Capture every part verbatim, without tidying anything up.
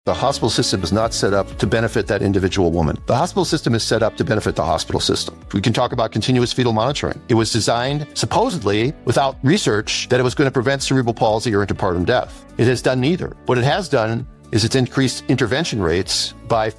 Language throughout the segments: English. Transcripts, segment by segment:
The hospital system is not set up to benefit that individual woman. The hospital system is set up to benefit the hospital system. We can talk about continuous fetal monitoring. It was designed, supposedly, without research, that it was going to prevent cerebral palsy or interpartum death. It has done neither. What it has done is it's increased intervention rates by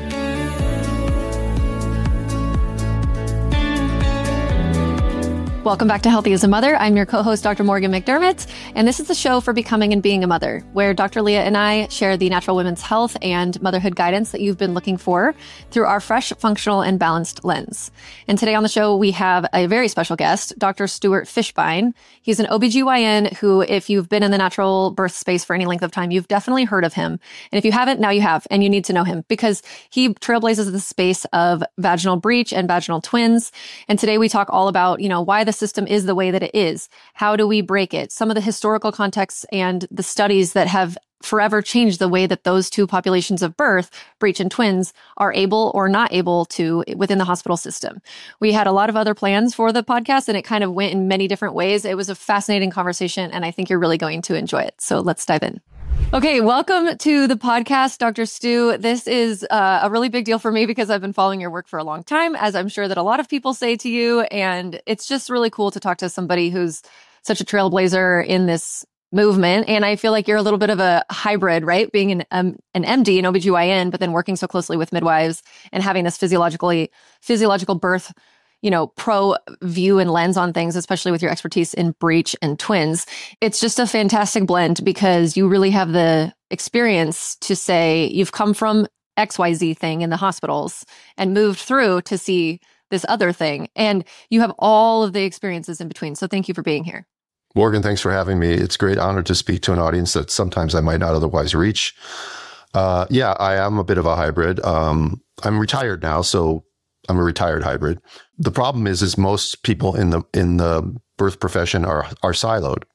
Welcome back to Healthy as a Mother. I'm your co-host, Doctor Morgan McDermott, and this is the show for becoming and being a mother, where Doctor Leah and I share the natural women's health and motherhood guidance that you've been looking for through our fresh, functional, and balanced lens. And today on the show, we have a very special guest, Doctor Stuart Fishbein. He's an O B G Y N who, if you've been in the natural birth space for any length of time, you've definitely heard of him. And if you haven't, now you have, and you need to know him because he trailblazes the space of vaginal breech and vaginal twins. And today we talk all about, you know, why the system is the way that it is. How do we break it? Some of the historical contexts and the studies that have forever changed the way that those two populations of birth, breech and twins, are able or not able to within the hospital system. We had a lot of other plans for the podcast and it kind of went in many different ways. It was a fascinating conversation and I think you're really going to enjoy it. So let's dive in. Okay, welcome to the podcast, Doctor Stu. This is uh, a really big deal for me because I've been following your work for a long time, as I'm sure that a lot of people say to you. And it's just really cool to talk to somebody who's such a trailblazer in this movement. And I feel like you're a little bit of a hybrid, right? Being an um, an M D, an O B G Y N, but then working so closely with midwives and having this physiologically physiological birth, you know, pro view and lens on things, especially with your expertise in breech and twins. It's just a fantastic blend because you really have the experience to say you've come from X Y Z thing in the hospitals and moved through to see this other thing. And you have all of the experiences in between. So thank you for being here. Morgan, thanks for having me. It's a great honor to speak to an audience that sometimes I might not otherwise reach. Uh, yeah, I am a bit of a hybrid. Um, I'm retired now, so I'm a retired hybrid. The problem is, is most people in the in the birth profession are are siloed,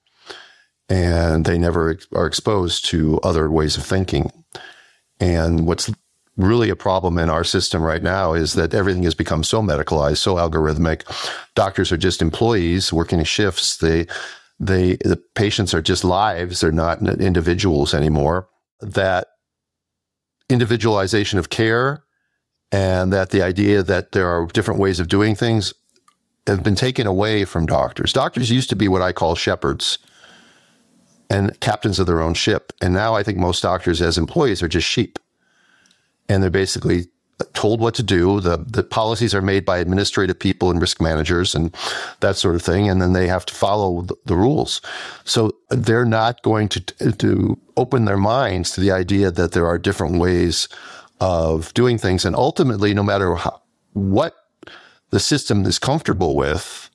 and they never ex- are exposed to other ways of thinking. And what's really a problem in our system right now is that everything has become so medicalized, so algorithmic. Doctors are just employees working shifts. They they the patients are just lives. They're not individuals anymore. That individualization of care, and that the idea that there are different ways of doing things have been taken away from doctors. Doctors used to be what I call shepherds and captains of their own ship. And now I think most doctors as employees are just sheep. And they're basically told what to do. The, the policies are made by administrative people and risk managers and that sort of thing. And then they have to follow the, the rules. So they're not going to, to open their minds to the idea that there are different ways of doing things. And ultimately, no matter how, what the system is comfortable with,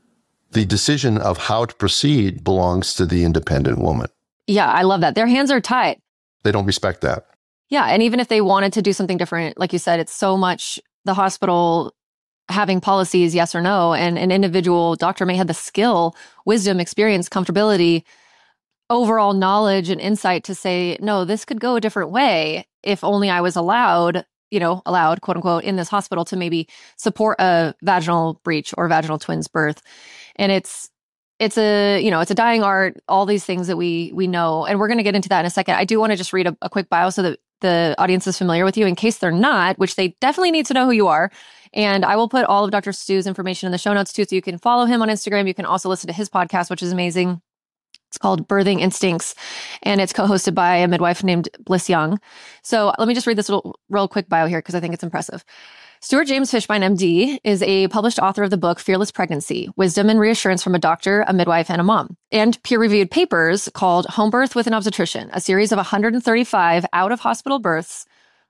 the decision of how to proceed belongs to the independent woman. Yeah, I love that. Their hands are tied. They don't respect that. Yeah. And even if they wanted to do something different, like you said, it's so much the hospital having policies, yes or no. And an individual doctor may have the skill, wisdom, experience, comfortability, overall knowledge and insight to say, no, this could go a different way if only I was allowed, you know, allowed, quote unquote, in this hospital to maybe support a vaginal breech or vaginal twins birth. And it's, it's a, you know, it's a dying art, all these things that we, we know, and we're going to get into that in a second. I do want to just read a, a quick bio so that the audience is familiar with you in case they're not, which they definitely need to know who you are. And I will put all of Doctor Stu's information in the show notes too, so you can follow him on Instagram. You can also listen to his podcast, which is amazing. It's called Birthing Instincts, and it's co-hosted by a midwife named Bliss Young. So let me just read this little, real quick bio here because I think it's impressive. Stuart James Fishbein, M D, is a published author of the book Fearless Pregnancy, Wisdom and Reassurance from a Doctor, a Midwife, and a Mom, and peer-reviewed papers called Home Birth with an Obstetrician, a series of one hundred thirty-five out-of-hospital births,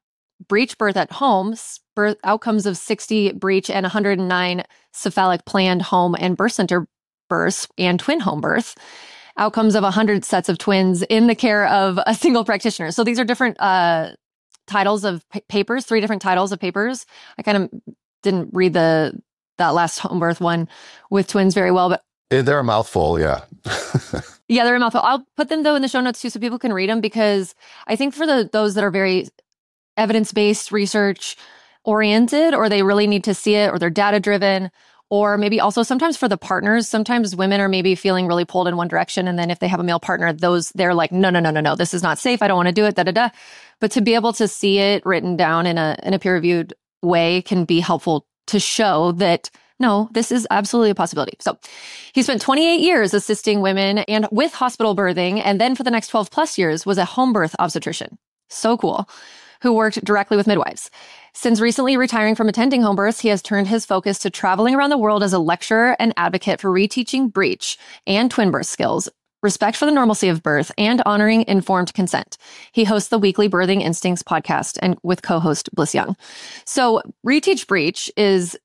breech birth at home, birth outcomes of sixty breech and one hundred nine cephalic planned home and birth center births, and twin home birth, outcomes of one hundred sets of twins in the care of a single practitioner. So these are different uh, titles of p- papers, three different titles of papers. I kind of didn't read the that last home birth one with twins very well, but they're a mouthful, yeah. yeah, they're a mouthful. I'll put them though in the show notes too, so people can read them, because I think for the those that are very evidence-based, research oriented, or they really need to see it, or they're data driven, Or maybe also sometimes for the partners, sometimes women are maybe feeling really pulled in one direction. And then if they have a male partner, those they're like, no, no, no, no, no, this is not safe. I don't want to do it, da, da, da. But to be able to see it written down in a in a peer-reviewed way can be helpful to show that, no, this is absolutely a possibility. So he spent twenty-eight years assisting women and with hospital birthing. And then for the next twelve plus years was a home birth obstetrician. So cool. Who worked directly with midwives. Since recently retiring from attending home births, he has turned his focus to traveling around the world as a lecturer and advocate for reteaching breech and twin birth skills, respect for the normalcy of birth, and honoring informed consent. He hosts the weekly Birthing Instincts podcast and with co-host Bliss Young. So Reteach Breech is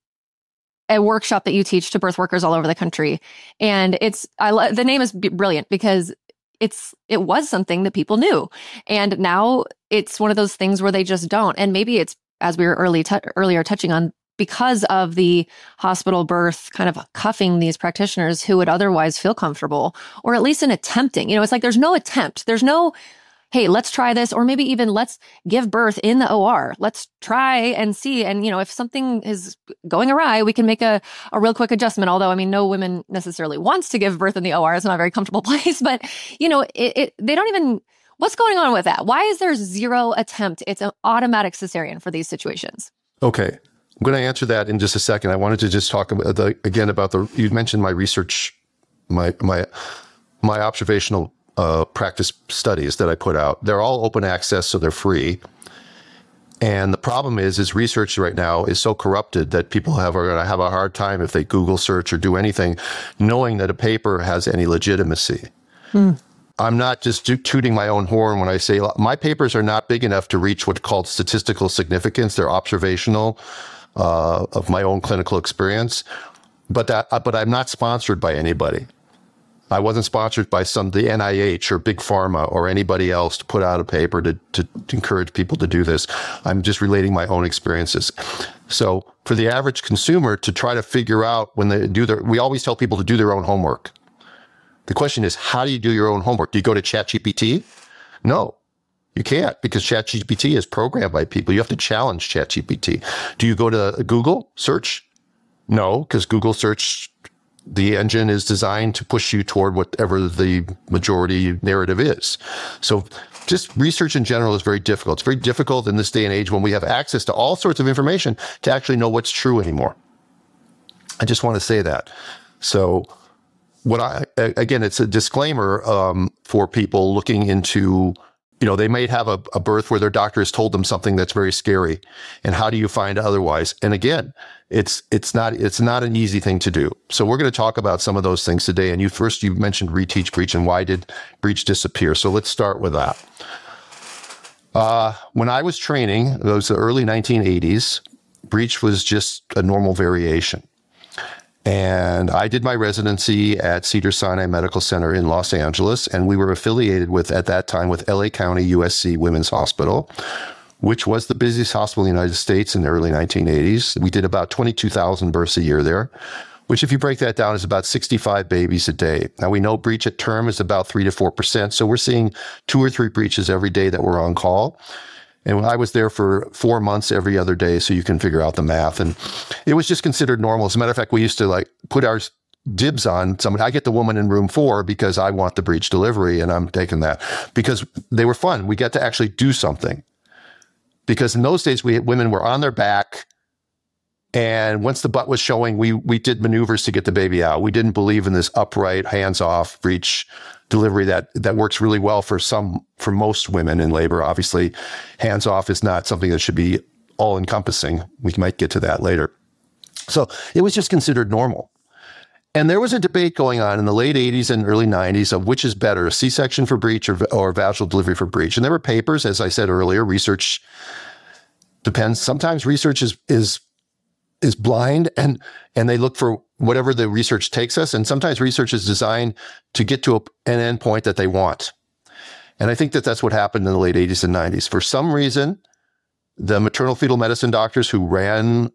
a workshop that you teach to birth workers all over the country. And it's, I lo- the name is b- brilliant because it's, it was something that people knew. And now it's one of those things where they just don't. And maybe it's, as we were early t- earlier touching on, because of the hospital birth kind of cuffing these practitioners who would otherwise feel comfortable, or at least in attempting. You know, it's like there's no attempt. There's no, hey, let's try this, or maybe even let's give birth in the O R. Let's try and see. And, you know, if something is going awry, we can make a, a real quick adjustment. Although, I mean, no woman necessarily wants to give birth in the O R. It's not a very comfortable place. But, you know, it, it they don't even... What's going on with that? Why is there zero attempt? It's an automatic cesarean for these situations. Okay. I'm going to answer that in just a second. I wanted to just talk about the, again about the, you mentioned my research, my, my, my observational uh, practice studies that I put out. They're all open access, so they're free. And the problem is, is research right now is so corrupted that people have, are going to have a hard time if they Google search or do anything, knowing that a paper has any legitimacy. Hmm. I'm not just tooting my own horn when I say my papers are not big enough to reach what's called statistical significance. They're observational uh, of my own clinical experience, but that, but I'm not sponsored by anybody. I wasn't sponsored by some the N I H or Big Pharma or anybody else to put out a paper to, to, to encourage people to do this. I'm just relating my own experiences. So for the average consumer to try to figure out when they do their, we always tell people to do their own homework. The question is, how do you do your own homework? Do you go to ChatGPT? No, you can't, because ChatGPT is programmed by people. You have to challenge ChatGPT. Do you go to Google search? No, because Google search, the engine is designed to push you toward whatever the majority narrative is. So just research in general is very difficult. It's very difficult in this day and age when we have access to all sorts of information to actually know what's true anymore. I just want to say that. So what I, again, it's a disclaimer um, for people looking into, you know, they may have a, a birth where their doctor has told them something that's very scary. And how do you find otherwise? And again, it's, it's not, it's not an easy thing to do. So we're going to talk about some of those things today. And you first, you mentioned Reteach Breech and why did breech disappear? So let's start with that. Uh, when I was training, it was the early nineteen eighties, breech was just a normal variation. And I did my residency at Cedars-Sinai Medical Center in Los Angeles, and we were affiliated with, at that time, with L A County U S C Women's Hospital, which was the busiest hospital in the United States in the early nineteen eighties. We did about twenty-two thousand births a year there, which if you break that down is about sixty-five babies a day. Now we know breech at term is about three to four percent, so we're seeing two or three breeches every day that we're on call. And I was there for four months every other day, so you can figure out the math. And it was just considered normal. As a matter of fact, we used to like put our dibs on somebody. I get the woman in room four because I want the breech delivery, and I'm taking that because they were fun. We get to actually do something. Because in those days, we had, women were on their back, and once the butt was showing, we we did maneuvers to get the baby out. We didn't believe in this upright, hands-off breech delivery that that works really well for some, for most women in labor. Obviously, hands-off is not something that should be all-encompassing. We might get to that later. So it was just considered normal. And there was a debate going on in the late eighties and early nineties of which is better, a C-section for breech or, or vaginal delivery for breech. And there were papers, as I said earlier, research depends. Sometimes research is is is blind and and they look for whatever the research takes us. And sometimes research is designed to get to a, an endpoint that they want. And I think that that's what happened in the late eighties and nineties. For some reason, the maternal fetal medicine doctors who ran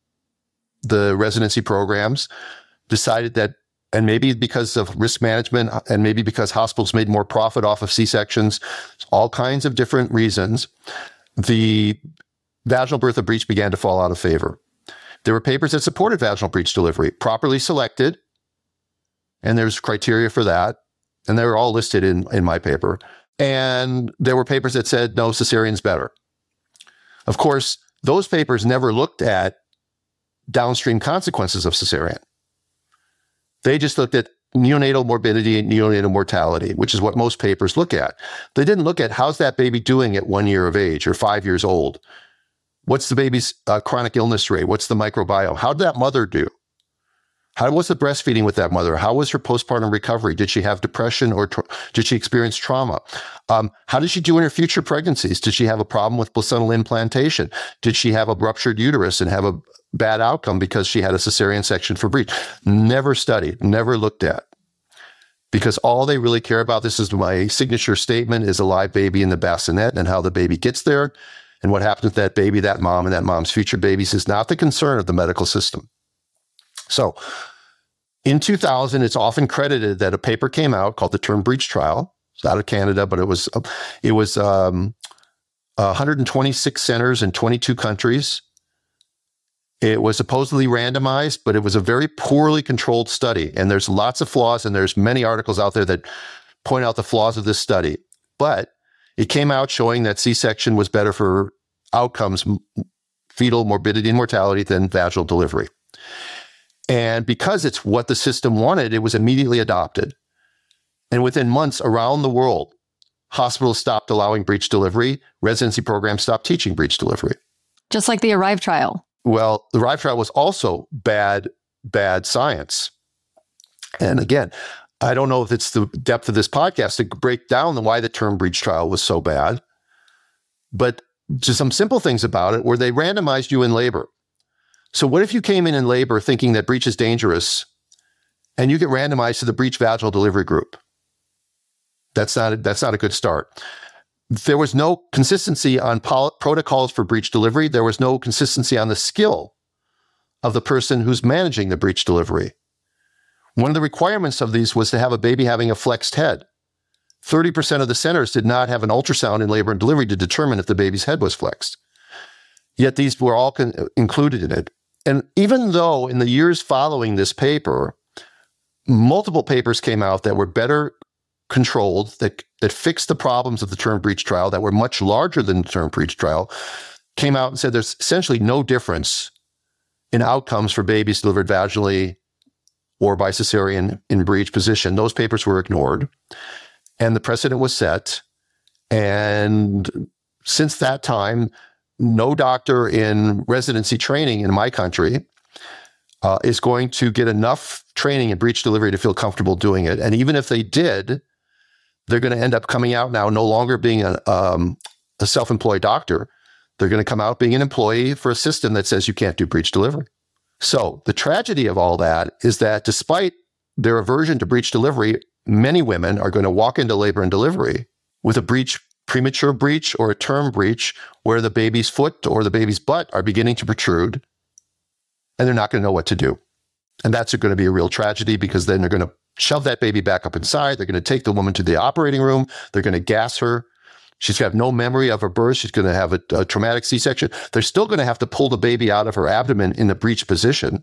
the residency programs decided that, and maybe because of risk management and maybe because hospitals made more profit off of C-sections, all kinds of different reasons, the vaginal birth of breech began to fall out of favor. There were papers that supported vaginal breech delivery, properly selected, and there's criteria for that. And they were all listed in, in my paper. And there were papers that said, no, cesarean's better. Of course, those papers never looked at downstream consequences of cesarean. They just looked at neonatal morbidity and neonatal mortality, which is what most papers look at. They didn't look at how's that baby doing at one year of age or five years old. What's the baby's uh, chronic illness rate? What's the microbiome? How did that mother do? How was the breastfeeding with that mother? How was her postpartum recovery? Did she have depression or tra- did she experience trauma? Um, how did she do in her future pregnancies? Did she have a problem with placental implantation? Did she have a ruptured uterus and have a bad outcome because she had a cesarean section for breech? Never studied, never looked at. Because all they really care about, this is my signature statement, is a live baby in the bassinet and how the baby gets there. And what happens with that baby, that mom, and that mom's future babies is not the concern of the medical system. So in two thousand, it's often credited that a paper came out called the Term Breech Trial. It's out of Canada, but it was it was um, one hundred twenty-six centers in twenty-two countries. It was supposedly randomized, but it was a very poorly controlled study. And there's lots of flaws, and there's many articles out there that point out the flaws of this study. But it came out showing that C-section was better for outcomes, fetal morbidity and mortality, than vaginal delivery. And because it's what the system wanted, it was immediately adopted. And within months around the world, hospitals stopped allowing breech delivery. Residency programs stopped teaching breech delivery. Just like the ARRIVE trial. Well, the ARRIVE trial was also bad, bad science. And again, I don't know if it's the depth of this podcast to break down the, why the Term Breech trial was so bad, but just some simple things about it where they randomized you in labor. So what if you came in in labor thinking that breech is dangerous and you get randomized to the breech vaginal delivery group? That's not a, that's not a good start. There was no consistency on pol- protocols for breech delivery. There was no consistency on the skill of the person who's managing the breech delivery. One of the requirements of these was to have a baby having a flexed head. thirty percent of the centers did not have an ultrasound in labor and delivery to determine if the baby's head was flexed. Yet these were all con- included in it. And even though in the years following this paper, multiple papers came out that were better controlled, that, that fixed the problems of the Term Breech trial, that were much larger than the Term Breech trial, came out and said there's essentially no difference in outcomes for babies delivered vaginally or by cesarean in breech position. Those papers were ignored, and the precedent was set. And since that time, no doctor in residency training in my country uh, is going to get enough training in breech delivery to feel comfortable doing it. And even if they did, they're going to end up coming out now no longer being a, um, a self-employed doctor. They're going to come out being an employee for a system that says you can't do breech delivery. So the tragedy of all that is that despite their aversion to breech delivery, many women are going to walk into labor and delivery with a breech, premature breech or a term breech where the baby's foot or the baby's butt are beginning to protrude, and they're not going to know what to do. And that's going to be a real tragedy, because then they're going to shove that baby back up inside. They're going to take the woman to the operating room. They're going to gas her. She's going to have no memory of her birth. She's going to have a, a traumatic C-section. They're still going to have to pull the baby out of her abdomen in the breech position,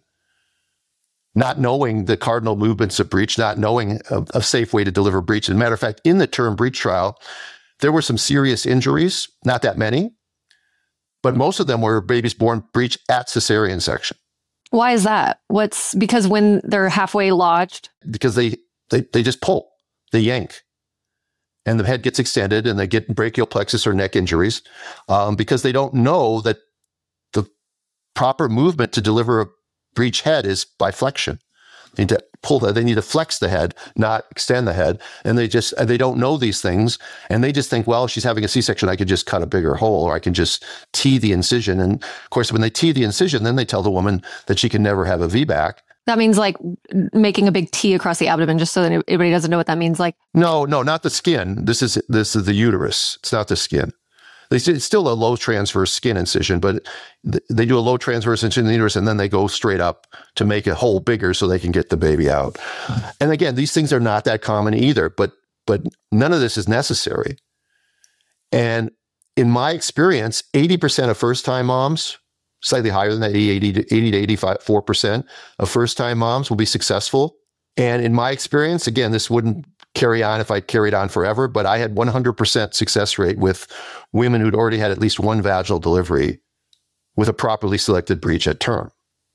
not knowing the cardinal movements of breech, not knowing a, a safe way to deliver breech. As a matter of fact, in the Term Breech trial, there were some serious injuries, not that many, but most of them were babies born breech at cesarean section. Why is that? What's because when they're halfway lodged? Because they, they, they just pull, they yank. And the head gets extended and they get brachial plexus or neck injuries um, because they don't know that the proper movement to deliver a breech head is by flexion. They need to pull that. They need to flex the head, not extend the head. And they just, they don't know these things. And they just think, well, she's having a C-section. I could just cut a bigger hole, or I can just tee the incision. And of course, when they tee the incision, then they tell the woman that she can never have a V BAC. That means like making a big T across the abdomen, just so that everybody doesn't know what that means. Like, no, no, not the skin. This is this is the uterus. It's not the skin. It's still a low transverse skin incision, but they do a low transverse incision in the uterus, and then they go straight up to make a hole bigger so they can get the baby out. And again, these things are not that common either, but but none of this is necessary. And in my experience, eighty percent of first-time moms, slightly higher than that, eighty to eighty-four percent of first-time moms will be successful. And in my experience, again, this wouldn't carry on if I carried on forever, but I had one hundred percent success rate with women who'd already had at least one vaginal delivery with a properly selected breech at term.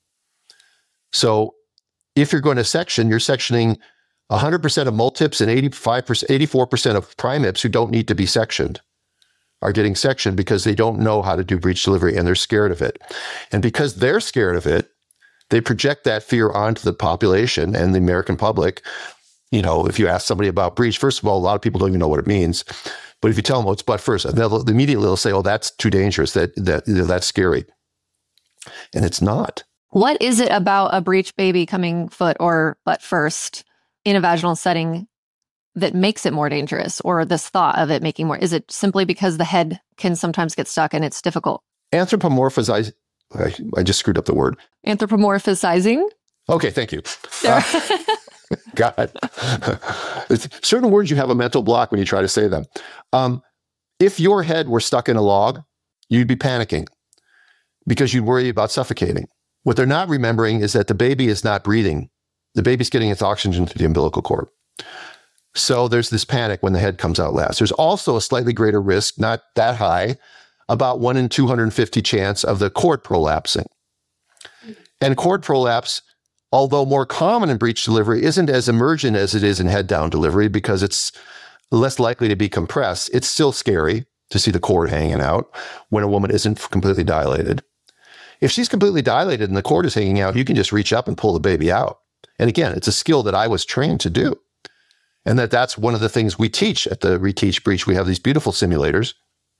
So if you're going to section, you're sectioning one hundred percent of multips and eighty-five percent, eighty-four percent of primips who don't need to be sectioned are getting sectioned because they don't know how to do breech delivery and they're scared of it. And because they're scared of it, they project that fear onto the population and the American public. You know, if you ask somebody about breech, first of all, a lot of people don't even know what it means. But if you tell them, oh, it's butt first, they'll immediately they'll say, oh, that's too dangerous, that, that, you know, that's scary. And it's not. What is it about a breech baby coming foot or butt first in a vaginal setting that makes it more dangerous, or this thought of it making more? Is it simply because the head can sometimes get stuck and it's difficult? Anthropomorphize, I, I just screwed up the word. Anthropomorphizing? Okay, thank you. Uh, God. Certain words, you have a mental block when you try to say them. Um, if your head were stuck in a log, you'd be panicking because you'd worry about suffocating. What they're not remembering is that the baby is not breathing. The baby's getting its oxygen to the umbilical cord. So there's this panic when the head comes out last. There's also a slightly greater risk, not that high, about one in two hundred fifty chance of the cord prolapsing. And cord prolapse, although more common in breech delivery, isn't as emergent as it is in head-down delivery because it's less likely to be compressed. It's still scary to see the cord hanging out when a woman isn't completely dilated. If she's completely dilated and the cord is hanging out, you can just reach up and pull the baby out. And again, it's a skill that I was trained to do. And that that's one of the things we teach at the Reteach Breech. We have these beautiful simulators.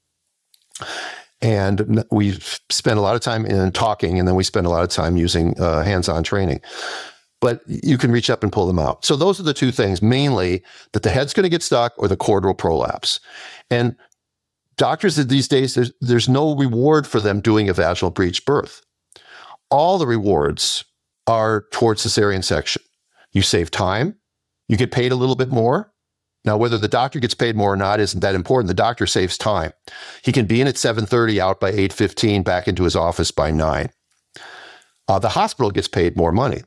And we spend a lot of time in talking, and then we spend a lot of time using uh, hands-on training. But you can reach up and pull them out. So those are the two things, mainly that the head's going to get stuck or the cord will prolapse. And doctors these days, there's, there's no reward for them doing a vaginal breech birth. All the rewards are towards cesarean section. You save time. You get paid a little bit more. Now, whether the doctor gets paid more or not isn't that important. The doctor saves time. He can be in at seven thirty, out by eight fifteen, back into his office by nine. Uh, the hospital gets paid more money.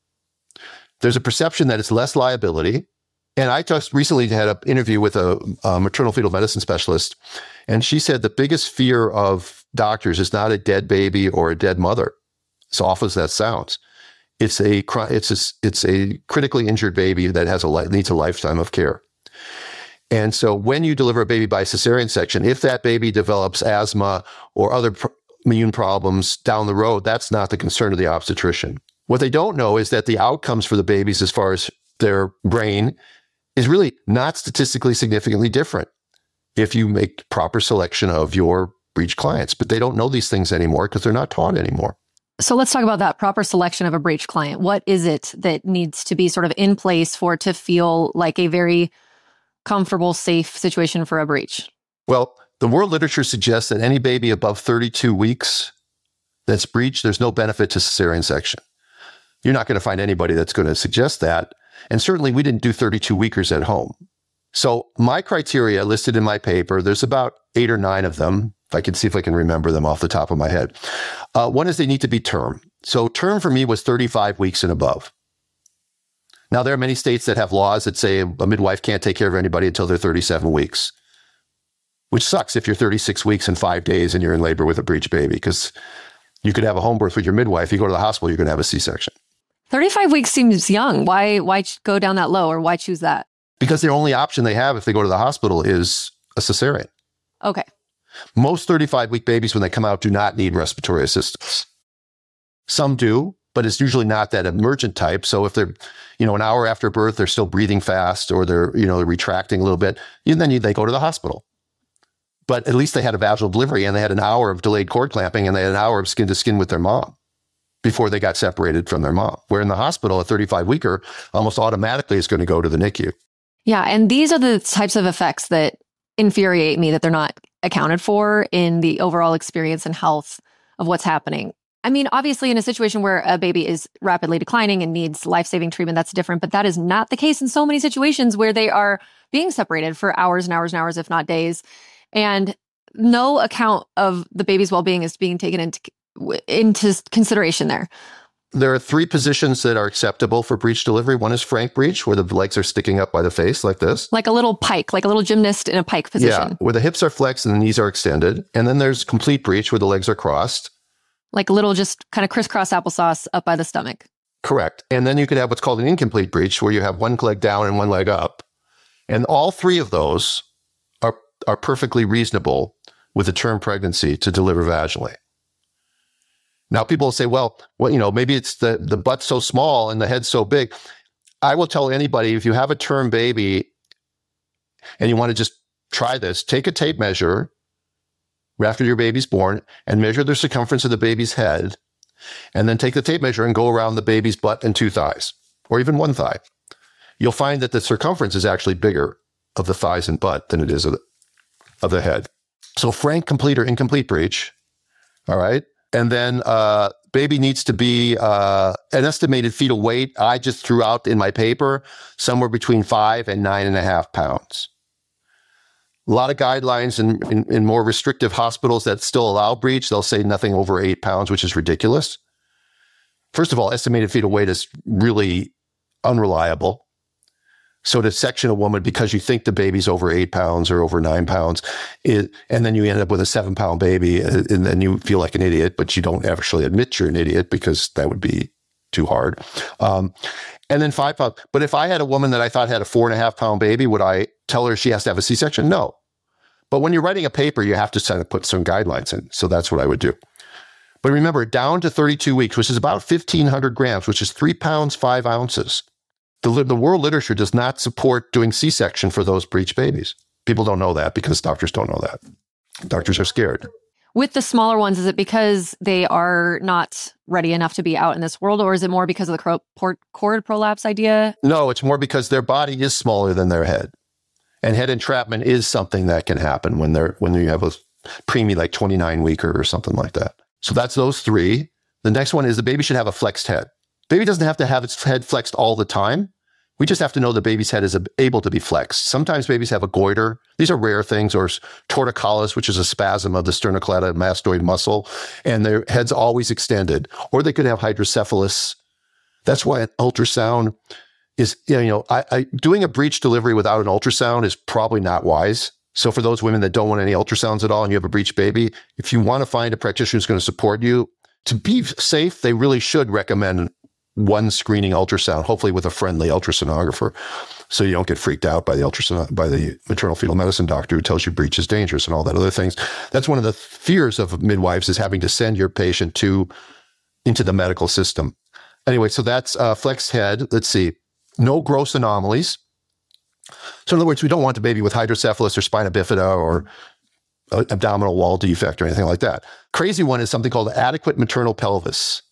There's a perception that it's less liability. And I just recently had an interview with a, a maternal fetal medicine specialist, and she said the biggest fear of doctors is not a dead baby or a dead mother, as awful as that sounds. It's a it's a, it's a critically injured baby that has a needs a lifetime of care. And so when you deliver a baby by cesarean section, if that baby develops asthma or other pr- immune problems down the road, that's not the concern of the obstetrician. What they don't know is that the outcomes for the babies as far as their brain is really not statistically significantly different if you make proper selection of your breech clients. But they don't know these things anymore because they're not taught anymore. So let's talk about that proper selection of a breech client. What is it that needs to be sort of in place for it to feel like a very comfortable, safe situation for a breech? Well, the world literature suggests that any baby above thirty-two weeks that's breech, there's no benefit to cesarean section. You're not going to find anybody that's going to suggest that. And certainly we didn't do thirty-two weekers at home. So my criteria listed in my paper, there's about eight or nine of them. If I can see if I can remember them off the top of my head. Uh, one is they need to be term. So term for me was thirty-five weeks and above. Now, there are many states that have laws that say a midwife can't take care of anybody until they're thirty-seven weeks, which sucks if you're thirty-six weeks and five days and you're in labor with a breech baby, because you could have a home birth with your midwife. You go to the hospital, you're going to have a C-section. thirty-five weeks seems young. Why, why go down that low, or why choose that? Because the only option they have if they go to the hospital is a cesarean. Okay. Most thirty-five week babies, when they come out, do not need respiratory assistance. Some do, but it's usually not that emergent type. So if they're, you know, an hour after birth, they're still breathing fast, or they're, you know, retracting a little bit, and then you, they go to the hospital. But at least they had a vaginal delivery, and they had an hour of delayed cord clamping, and they had an hour of skin to skin with their mom before they got separated from their mom. Where in the hospital, a thirty-five weeker almost automatically is going to go to the N I C U. Yeah. And these are the types of effects that infuriate me, that they're not accounted for in the overall experience and health of what's happening. I mean, obviously, in a situation where a baby is rapidly declining and needs life-saving treatment, that's different. But that is not the case in so many situations where they are being separated for hours and hours and hours, if not days. And no account of the baby's well-being is being taken into w- into consideration there? There are three positions that are acceptable for breech delivery. One is frank breech, where the legs are sticking up by the face like this. Like a little pike, like a little gymnast in a pike position. Yeah, where the hips are flexed and the knees are extended. And then there's complete breech, where the legs are crossed. Like a little just kind of crisscross applesauce up by the stomach. Correct. And then you could have what's called an incomplete breech, where you have one leg down and one leg up. And all three of those are, are perfectly reasonable with a term pregnancy to deliver vaginally. Now, people will say, well, well, you know, maybe it's the, the butt's so small and the head's so big. I will tell anybody, if you have a term baby and you want to just try this, take a tape measure after your baby's born and measure the circumference of the baby's head, and then take the tape measure and go around the baby's butt and two thighs, or even one thigh. You'll find that the circumference is actually bigger of the thighs and butt than it is of the, of the head. So frank, complete, or incomplete breech, all right? And then uh, baby needs to be uh, an estimated fetal weight. I just threw out in my paper somewhere between five and nine and a half pounds. A lot of guidelines in, in, in more restrictive hospitals that still allow breech, they'll say nothing over eight pounds, which is ridiculous. First of all, estimated fetal weight is really unreliable. So to section a woman because you think the baby's over eight pounds or over nine pounds, it, and then you end up with a seven pound baby, and then you feel like an idiot, but you don't actually admit you're an idiot because that would be too hard. Um, and then five pounds. But if I had a woman that I thought had a four and a half pound baby, would I tell her she has to have a C-section? No. But when you're writing a paper, you have to kind of put some guidelines in. So that's what I would do. But remember, down to thirty-two weeks, which is about fifteen hundred grams, which is three pounds, five ounces. The, the world literature does not support doing C-section for those breech babies. People don't know that because doctors don't know that. Doctors are scared. With the smaller ones, is it because they are not ready enough to be out in this world, or is it more because of the cro- port- cord prolapse idea? No, it's more because their body is smaller than their head. And head entrapment is something that can happen when they're when you have a preemie like twenty-nine weeker or something like that. So that's those three. The next one is the baby should have a flexed head. Baby doesn't have to have its head flexed all the time. We just have to know the baby's head is able to be flexed. Sometimes babies have a goiter. These are rare things, or torticollis, which is a spasm of the sternocleidomastoid muscle, and their head's always extended. Or they could have hydrocephalus. That's why an ultrasound is, you know, I, I, doing a breech delivery without an ultrasound is probably not wise. So for those women that don't want any ultrasounds at all and you have a breech baby, if you want to find a practitioner who's going to support you, to be safe, they really should recommend one screening ultrasound, hopefully with a friendly ultrasonographer, so you don't get freaked out by the ultrasound, by the maternal fetal medicine doctor who tells you breech is dangerous and all that other things. That's one of the fears of midwives, is having to send your patient to into the medical system. Anyway, so that's uh, flexed head. Let's see. No gross anomalies. So in other words, we don't want the baby with hydrocephalus or spina bifida or abdominal wall defect or anything like that. Crazy one is something called adequate maternal pelvis.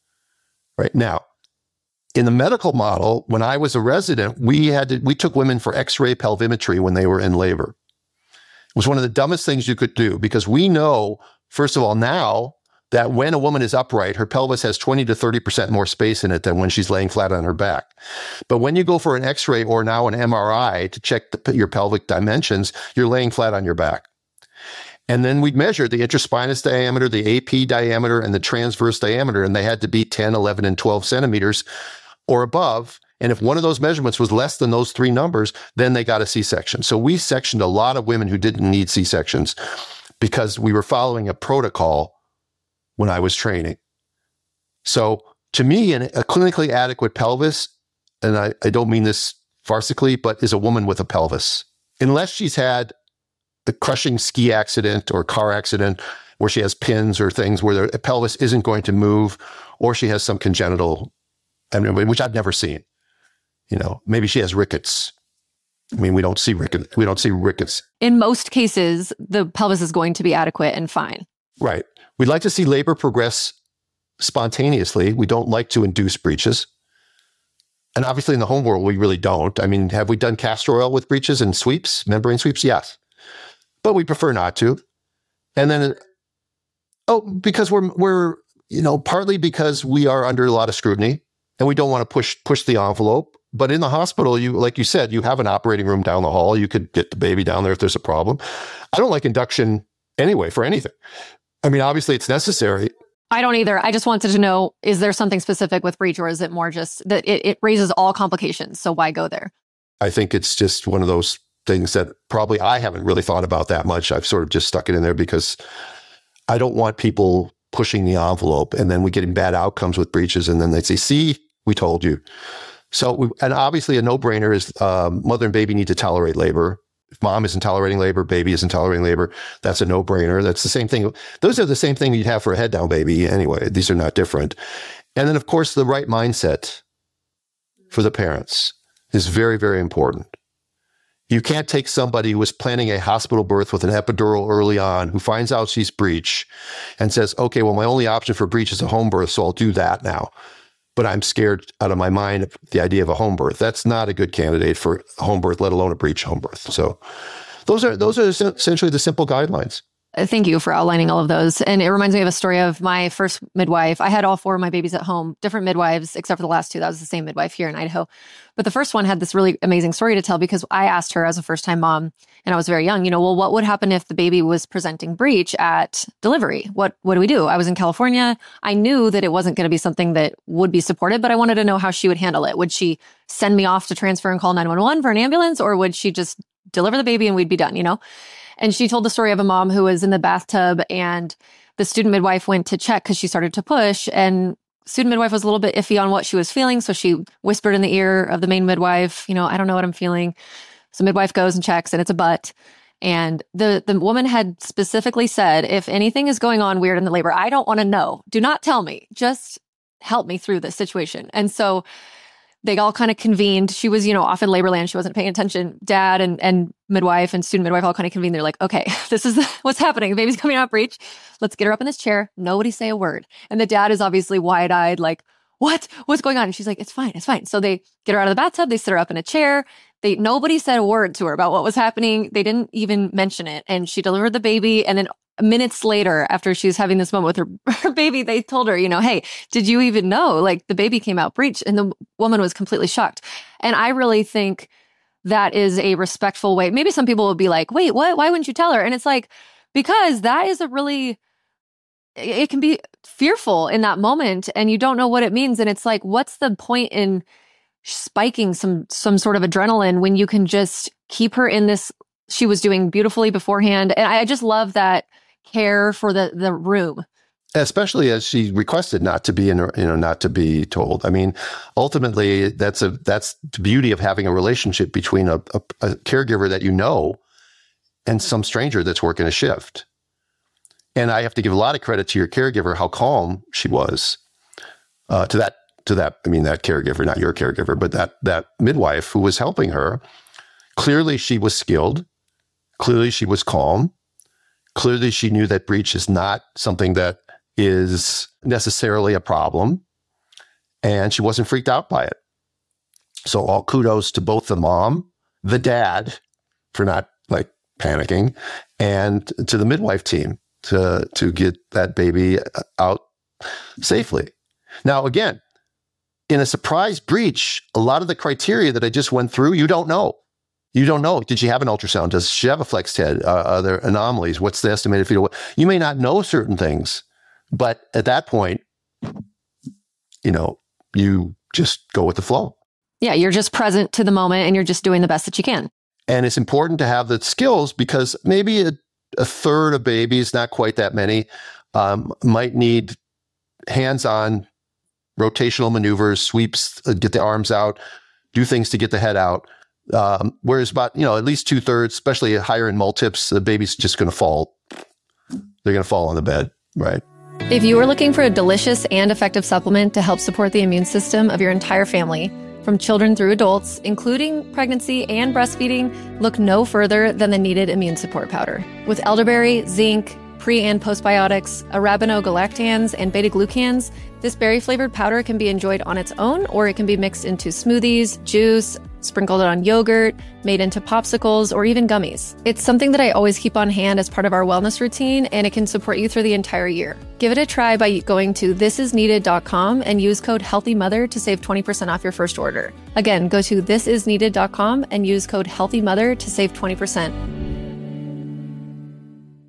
Right now, in the medical model, when I was a resident, we had to, we took women for X-ray pelvimetry when they were in labor. It was one of the dumbest things you could do, because we know, first of all, now that when a woman is upright, her pelvis has twenty to thirty percent more space in it than when she's laying flat on her back. But when you go for an X-ray or now an M R I to check the, your pelvic dimensions, you're laying flat on your back. And then we'd measure the intraspinous diameter, the A P diameter, and the transverse diameter, and they had to be ten, eleven, and twelve centimeters or above. And if one of those measurements was less than those three numbers, then they got a C-section. So we sectioned a lot of women who didn't need C-sections because we were following a protocol when I was training. So to me, an, a clinically adequate pelvis, and I, I don't mean this farcically, but is a woman with a pelvis. Unless she's had the crushing ski accident or car accident where she has pins or things where the pelvis isn't going to move, or she has some congenital, I mean, which I've never seen. You know, maybe she has rickets. I mean, we don't see rickets. We don't see rickets. In most cases, the pelvis is going to be adequate and fine. Right. We'd like to see labor progress spontaneously. We don't like to induce breaches. And obviously in the home world, we really don't. I mean, have we done castor oil with breaches and sweeps, membrane sweeps? Yes. But we prefer not to. And then, oh, because we're, we're, you know, partly because we are under a lot of scrutiny and we don't want to push, push the envelope. But in the hospital, you, like you said, you have an operating room down the hall. You could get the baby down there if there's a problem. I don't like induction anyway for anything. I mean, obviously it's necessary. I don't either. I just wanted to know, is there something specific with breech, or is it more just that it, it raises all complications? So why go there? I think it's just one of those things that probably I haven't really thought about that much. I've sort of just stuck it in there because I don't want people pushing the envelope and then we getting bad outcomes with breeches. And then they say, see, we told you. So, we, and obviously a no-brainer is um, mother and baby need to tolerate labor. If mom isn't tolerating labor, baby isn't tolerating labor, that's a no-brainer. That's the same thing. Those are the same thing you'd have for a head-down baby anyway. These are not different. And then, of course, the right mindset for the parents is very, very important. You can't take somebody who was planning a hospital birth with an epidural early on, who finds out she's breech and says, okay, well, my only option for breech is a home birth, so I'll do that now. But I'm scared out of my mind of the idea of a home birth. That's not a good candidate for a home birth, let alone a breech home birth. So those are those are essentially the simple guidelines. Thank you for outlining all of those. And it reminds me of a story of my first midwife. I had all four of my babies at home, different midwives, except for the last two. That was the same midwife here in Idaho. But the first one had this really amazing story to tell because I asked her as a first-time mom, and I was very young, you know, well, what would happen if the baby was presenting breech at delivery? What, what do we do? I was in California. I knew that it wasn't going to be something that would be supported, but I wanted to know how she would handle it. Would she send me off to transfer and call nine one one for an ambulance, or would she just deliver the baby and we'd be done, you know? And she told the story of a mom who was in the bathtub and the student midwife went to check because she started to push, and student midwife was a little bit iffy on what she was feeling. So she whispered in the ear of the main midwife, you know, I don't know what I'm feeling. So midwife goes and checks and it's a butt. And the, the woman had specifically said, if anything is going on weird in the labor, I don't want to know. Do not tell me. Just help me through this situation. And so they all kind of convened. She was, you know, off in labor land. She wasn't paying attention. Dad and, and midwife and student midwife all kind of convened. They're like, okay, this is what's happening. The baby's coming out breech. Let's get her up in this chair. Nobody say a word. And the dad is obviously wide-eyed, like, what? What's going on? And she's like, it's fine. It's fine. So they get her out of the bathtub. They sit her up in a chair. They nobody said a word to her about what was happening. They didn't even mention it. And she delivered the baby. And then minutes later, after she was having this moment with her, her baby, they told her, you know, hey, did you even know? Like, the baby came out breech. And the woman was completely shocked. And I really think that is a respectful way. Maybe some people will be like, wait, what? Why wouldn't you tell her? And it's like, because that is a really, it can be fearful in that moment and you don't know what it means. And it's like, what's the point in spiking some some sort of adrenaline when you can just keep her in this? She was doing beautifully beforehand. And I just love that care for the the room. Especially as she requested not to be in, you know, not to be told. I mean, ultimately, that's a that's the beauty of having a relationship between a, a, a caregiver that you know and some stranger that's working a shift. And I have to give a lot of credit to your caregiver, how calm she was uh, to that to that. I mean, that caregiver, not your caregiver, but that that midwife who was helping her. Clearly, she was skilled. Clearly, she was calm. Clearly, she knew that breech is not something that is necessarily a problem, and she wasn't freaked out by it. So all kudos to both the mom, the dad, for not like panicking, and to the midwife team to to get that baby out safely. Now, again, in a surprise breech, a lot of the criteria that I just went through, you don't know. You don't know. Did she have an ultrasound? Does she have a flexed head? Uh, are there anomalies? What's the estimated fetal weight? You may not know certain things. But at that point, you know, you just go with the flow. Yeah, you're just present to the moment and you're just doing the best that you can. And it's important to have the skills because maybe a, a third of babies, not quite that many, um, might need hands-on rotational maneuvers, sweeps, uh, get the arms out, do things to get the head out. Um, whereas about, you know, at least two thirds, especially higher in multips, the baby's just going to fall. They're going to fall on the bed, right? If you are looking for a delicious and effective supplement to help support the immune system of your entire family, from children through adults, including pregnancy and breastfeeding, look no further than the Needed Immune Support Powder. With elderberry, zinc, pre- and postbiotics, arabinogalactans, and beta-glucans, this berry-flavored powder can be enjoyed on its own, or it can be mixed into smoothies, juice, sprinkled on yogurt, made into popsicles, or even gummies. It's something that I always keep on hand as part of our wellness routine, and it can support you through the entire year. Give it a try by going to this is needed dot com and use code HEALTHYMOTHER to save twenty percent off your first order. Again, go to this is needed dot com and use code HEALTHYMOTHER to save twenty percent.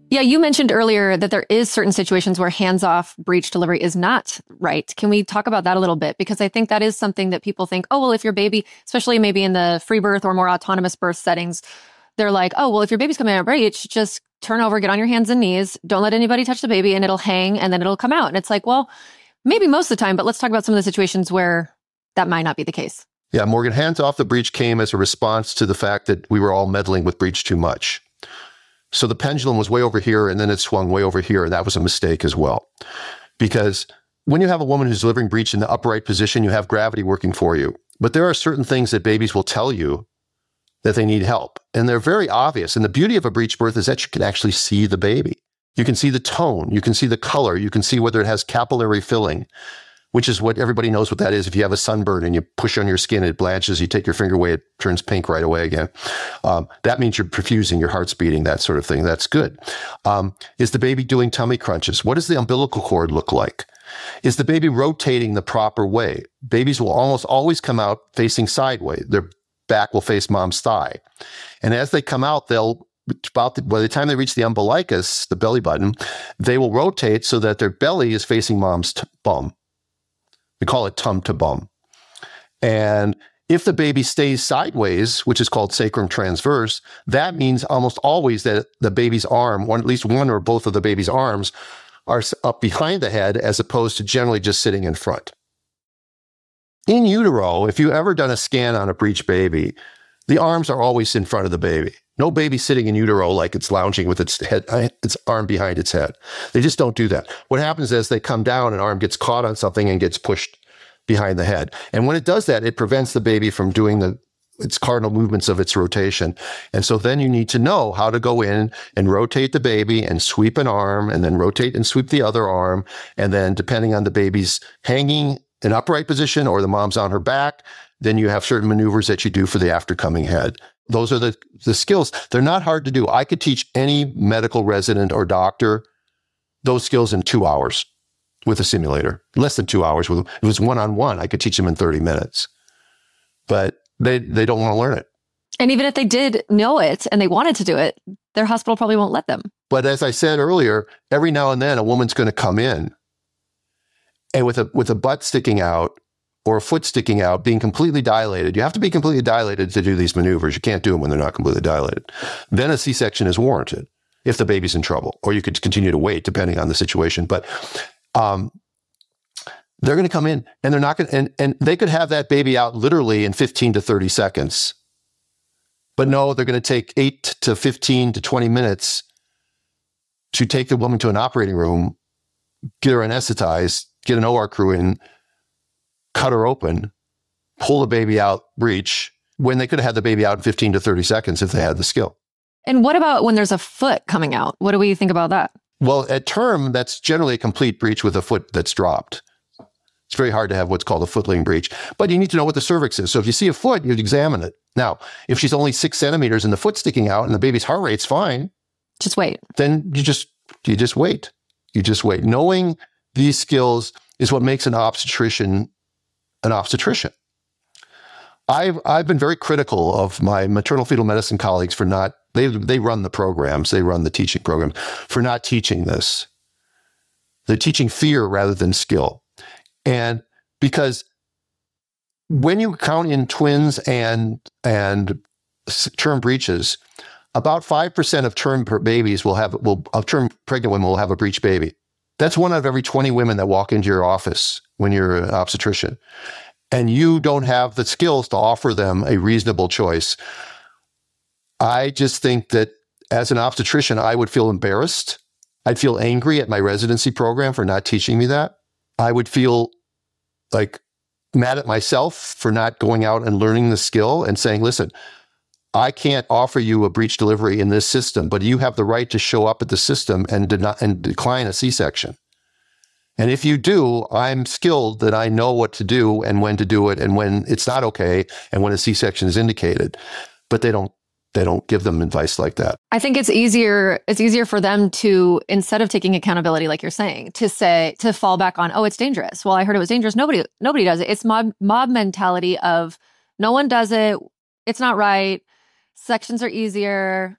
Yeah, you mentioned earlier that there is certain situations where hands-off breech delivery is not right. Can we talk about that a little bit? Because I think that is something that people think, oh, well, if your baby, especially maybe in the free birth or more autonomous birth settings, they're like, oh, well, if your baby's coming out of breech, just turn over, get on your hands and knees, don't let anybody touch the baby, and it'll hang, and then it'll come out. And it's like, well, maybe most of the time, but let's talk about some of the situations where that might not be the case. Yeah, Morgan, hands off the breech came as a response to the fact that we were all meddling with breech too much. So the pendulum was way over here, and then it swung way over here, and that was a mistake as well. Because when you have a woman who's delivering breech in the upright position, you have gravity working for you. But there are certain things that babies will tell you that they need help, and they're very obvious. And the beauty of a breech birth is that you can actually see the baby. You can see the tone, you can see the color, you can see whether it has capillary filling, which is what everybody knows what that is. If you have a sunburn and you push on your skin, it blanches, you take your finger away, it turns pink right away again. Um, that means you're perfusing, your heart's beating, that sort of thing. That's good. Um, is the baby doing tummy crunches? What does the umbilical cord look like? Is the baby rotating the proper way? Babies will almost always come out facing sideways. Their back will face mom's thigh. And as they come out, they'll about the, by the time they reach the umbilicus, the belly button, they will rotate so that their belly is facing mom's t- bum. We call it tum to bum. And if the baby stays sideways, which is called sacrum transverse, that means almost always that the baby's arm, one, at least one or both of the baby's arms, are up behind the head as opposed to generally just sitting in front. In utero, if you've ever done a scan on a breech baby, the arms are always in front of the baby. No baby sitting in utero like it's lounging with its head, its arm behind its head. They just don't do that. What happens is they come down, an arm gets caught on something and gets pushed behind the head. And when it does that, it prevents the baby from doing the its cardinal movements of its rotation. And so then you need to know how to go in and rotate the baby and sweep an arm and then rotate and sweep the other arm. And then depending on the baby's hanging in upright position or the mom's on her back, then you have certain maneuvers that you do for the aftercoming head. Those are the, the skills. They're not hard to do. I could teach any medical resident or doctor those skills in two hours with a simulator. Less than two hours. If it was one-on-one, I could teach them in thirty minutes. But they they don't want to learn it. And even if they did know it and they wanted to do it, their hospital probably won't let them. But as I said earlier, every now and then a woman's going to come in and with a with a butt sticking out or a foot sticking out, being completely dilated. You have to be completely dilated to do these maneuvers. You can't do them when they're not completely dilated. Then a C-section is warranted if the baby's in trouble, or you could continue to wait depending on the situation. But um, they're going to come in and they're not going to, and, and they could have that baby out literally in fifteen to thirty seconds. But no, they're going to take eight to fifteen to twenty minutes to take the woman to an operating room, get her anesthetized, get an O R crew in, cut her open, pull the baby out, breech, when they could have had the baby out in fifteen to thirty seconds if they had the skill. And what about when there's a foot coming out? What do we think about that? Well, at term, that's generally a complete breech with a foot that's dropped. It's very hard to have what's called a footling breech, but you need to know what the cervix is. So if you see a foot, you'd examine it. Now, if she's only six centimeters and the foot sticking out and the baby's heart rate's fine, just wait. Then you just, you just wait. You just wait. Knowing these skills is what makes an obstetrician an obstetrician. I've I've been very critical of my maternal fetal medicine colleagues for not, they they run the programs, they run the teaching programs, for not teaching this. They're teaching fear rather than skill. And because when you count in twins and and term breeches, about five percent of term babies will have, will of term pregnant women will have a breech baby. That's one out of every twenty women that walk into your office when you're an obstetrician. And you don't have the skills to offer them a reasonable choice. I just think that as an obstetrician, I would feel embarrassed. I'd feel angry at my residency program for not teaching me that. I would feel like mad at myself for not going out and learning the skill and saying, listen, I can't offer you a breech delivery in this system, but you have the right to show up at the system and, de- and decline a C-section. And if you do, I'm skilled that I know what to do and when to do it and when it's not okay and when a C-section is indicated. But they don't they don't give them advice like that. I think it's easier it's easier for them to, instead of taking accountability like you're saying, to say, to fall back on, oh, it's dangerous. Well, I heard it was dangerous. Nobody nobody does it. It's mob mob mentality of no one does it. It's not right. Sections are easier.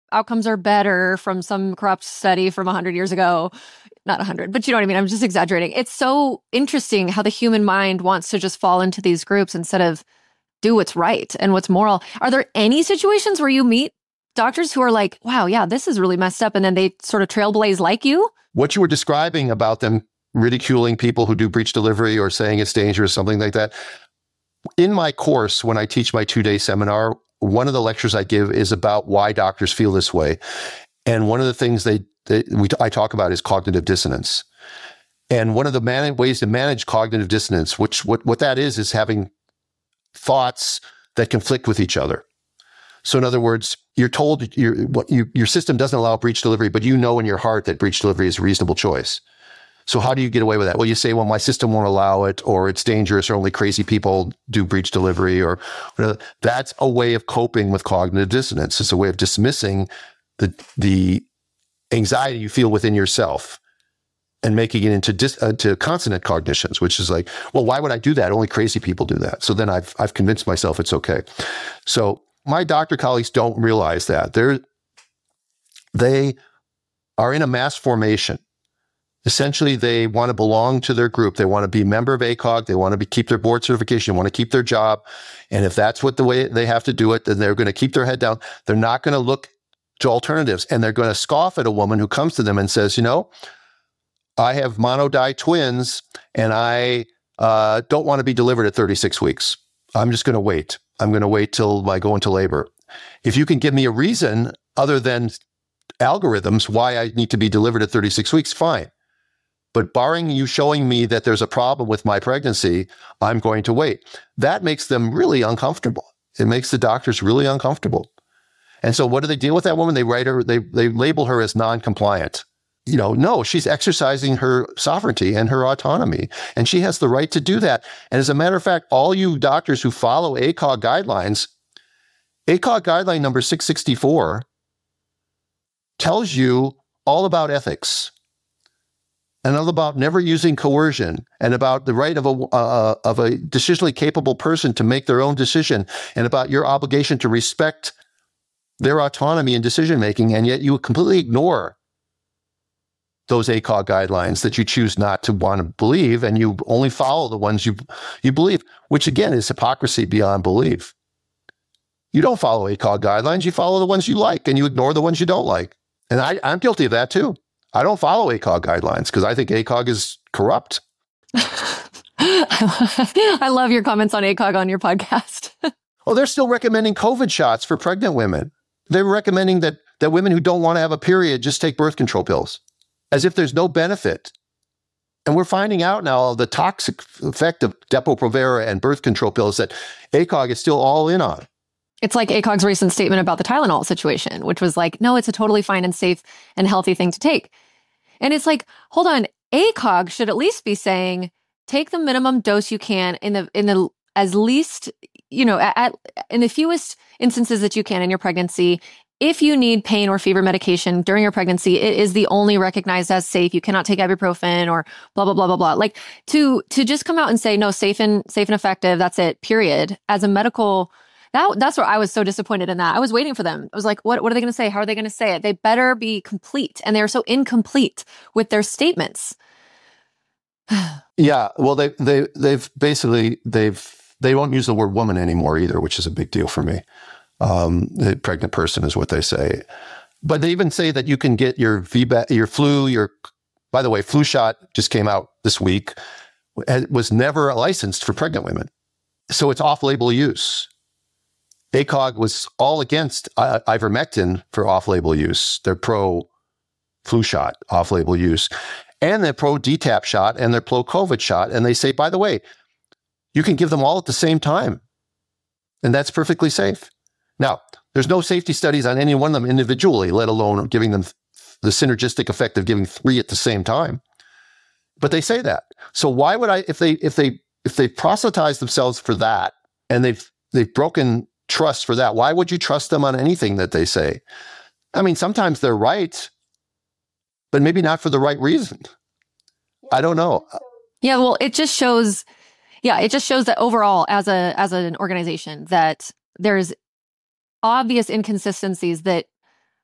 outcomes are better from some corrupt study from one hundred years ago. Not one hundred, but you know what I mean? I'm just exaggerating. It's so interesting how the human mind wants to just fall into these groups instead of do what's right and what's moral. Are there any situations where you meet doctors who are like, wow, yeah, this is really messed up, and then they sort of trailblaze like you? What you were describing about them ridiculing people who do breech delivery or saying it's dangerous, something like that. In my course, when I teach my two-day seminar, one of the lectures I give is about why doctors feel this way. And one of the things they, they we, I talk about is cognitive dissonance. And one of the man- ways to manage cognitive dissonance, which what, what that is, is having thoughts that conflict with each other. So in other words, you're told you're, what you, your system doesn't allow breech delivery, but you know in your heart that breech delivery is a reasonable choice. So how do you get away with that? Well, you say, well, my system won't allow it, or it's dangerous, or only crazy people do breech delivery, or whatever. That's a way of coping with cognitive dissonance. It's a way of dismissing the the anxiety you feel within yourself and making it into dis, uh, to consonant cognitions, which is like, well, why would I do that? Only crazy people do that. So then I've I've convinced myself it's okay. So my doctor colleagues don't realize that. They're they are in a mass formation. Essentially, they want to belong to their group. They want to be a member of A C O G. They want to be, keep their board certification. They want to keep their job. And if that's what the way they have to do it, then they're going to keep their head down. They're not going to look to alternatives. And they're going to scoff at a woman who comes to them and says, you know, I have monodi twins and I uh, don't want to be delivered at thirty-six weeks. I'm just going to wait. I'm going to wait till I go into labor. If you can give me a reason other than algorithms why I need to be delivered at thirty-six weeks, fine. But barring you showing me that there's a problem with my pregnancy, I'm going to wait. That makes them really uncomfortable. It makes the doctors really uncomfortable. And so what do they deal with that woman? They write her, they they label her as non-compliant. You know, no, she's exercising her sovereignty and her autonomy, and she has the right to do that. And as a matter of fact, all you doctors who follow A C O G guidelines, A C O G guideline number six sixty-four tells you all about ethics and all about never using coercion and about the right of a uh, of a decisionally capable person to make their own decision and about your obligation to respect their autonomy in decision making. And yet you completely ignore those A C O G guidelines that you choose not to want to believe, and you only follow the ones you you believe, which again is hypocrisy beyond belief. You don't follow A C O G guidelines, you follow the ones you like, and you ignore the ones you don't like. And I, I'm guilty of that too. I don't follow A C O G guidelines because I think A C O G is corrupt. I love your comments on A C O G on your podcast. Oh, they're still recommending COVID shots for pregnant women. They're recommending that, that women who don't want to have a period just take birth control pills, as if there's no benefit. And we're finding out now the toxic effect of Depo-Provera and birth control pills that A C O G is still all in on. It's like A C O G's recent statement about the Tylenol situation, which was like, no, it's a totally fine and safe and healthy thing to take. And it's like, hold on, A C O G should at least be saying, take the minimum dose you can in the in the as least, you know, at, in the fewest instances that you can in your pregnancy. If you need pain or fever medication during your pregnancy, it is the only recognized as safe. You cannot take ibuprofen or blah, blah, blah, blah, blah. Like to, to just come out and say, no, safe and safe and effective. That's it, period. As a medical, that, that's where I was so disappointed in that. I was waiting for them. I was like, what, what are they going to say? How are they going to say it? They better be complete. And they're so incomplete with their statements. Yeah. Well, they, they, they've basically, they've, they won't use the word woman anymore either, which is a big deal for me. Um, the pregnant person is what they say. But they even say that you can get your V B A C, your flu, your, by the way, flu shot just came out this week. It was never licensed for pregnant women. So it's off-label use. A C O G was all against uh, ivermectin for off-label use. They're pro-flu shot, off-label use. And they're pro-D TAP shot and they're pro-COVID shot. And they say, by the way, you can give them all at the same time. And that's perfectly safe. Now, there's no safety studies on any one of them individually, let alone giving them the synergistic effect of giving three at the same time. But they say that. So why would I, if they if they if they proselytize themselves for that and they've they've broken trust for that, why would you trust them on anything that they say? I mean, sometimes they're right, but maybe not for the right reason. I don't know. Yeah, well, it just shows. Yeah, it just shows that overall, as a as an organization, that there's obvious inconsistencies that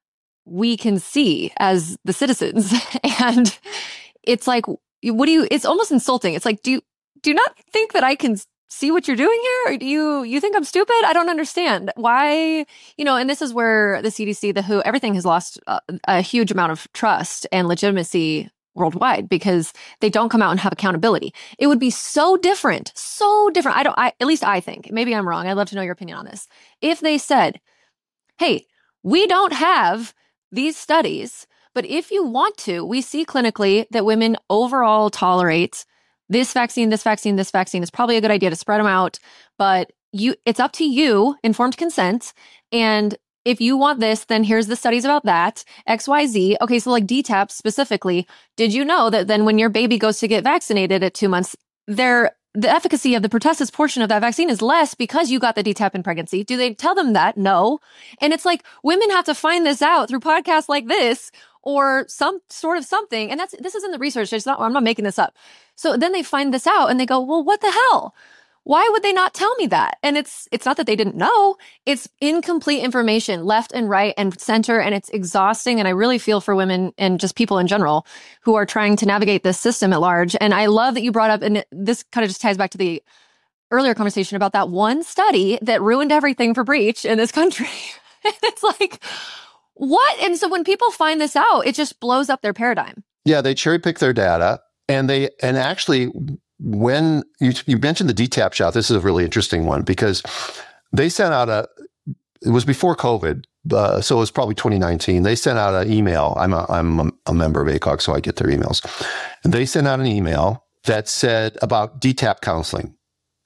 we can see as the citizens. And it's like, what do you, it's almost insulting. It's like, do you, do you not think that I can see what you're doing here? Or do you, you think I'm stupid? I don't understand why, you know, and this is where the C D C, the W H O, everything has lost a, a huge amount of trust and legitimacy worldwide because they don't come out and have accountability. It would be so different, so different. I don't, I, at least I think, maybe I'm wrong. I'd love to know your opinion on this. If they said, hey, we don't have these studies, but if you want to, we see clinically that women overall tolerate this vaccine, this vaccine, this vaccine. It's probably a good idea to spread them out, but you, it's up to you, informed consent. And if you want this, then here's the studies about that, X, Y, Z. Okay, so like D TAP specifically, did you know that then when your baby goes to get vaccinated at two months, there the efficacy of the pertussis portion of that vaccine is less because you got the D TAP in pregnancy? Do they tell them that? No. And it's like women have to find this out through podcasts like this or some sort of something. And that's this is in the research. It's not, I'm not making this up. So then they find this out and they go, well, what the hell? Why would they not tell me that? And it's it's not that they didn't know. It's incomplete information left and right and center, and it's exhausting. And I really feel for women and just people in general who are trying to navigate this system at large. And I love that you brought up, and this kind of just ties back to the earlier conversation about that one study that ruined everything for breech in this country. It's like, what? And so when people find this out, it just blows up their paradigm. Yeah, they cherry pick their data, and they and actually. When you, you mentioned the D TAP shot, this is a really interesting one because they sent out a, it was before COVID, uh, so it was probably twenty nineteen. They sent out an email. I'm a, I'm a member of A C O G, so I get their emails. And they sent out an email that said about D TAP counseling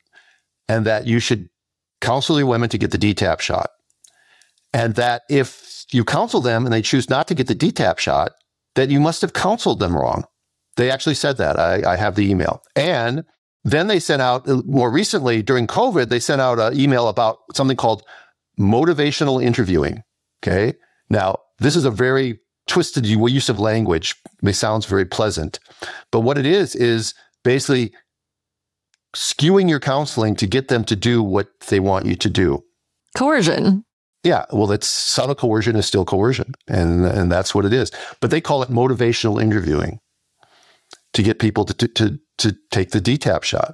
and that you should counsel your women to get the D TAP shot. And that if you counsel them and they choose not to get the D TAP shot, that you must have counseled them wrong. They actually said that. I, I have the email. And then they sent out, more recently during COVID, they sent out an email about something called motivational interviewing. Okay. Now, this is a very twisted use of language. It sounds very pleasant. But what it is, is basically skewing your counseling to get them to do what they want you to do. Coercion. Yeah, well, it's subtle coercion is still coercion. And, and that's what it is. But they call it motivational interviewing, to get people to, to, to, to take the D TAP shot.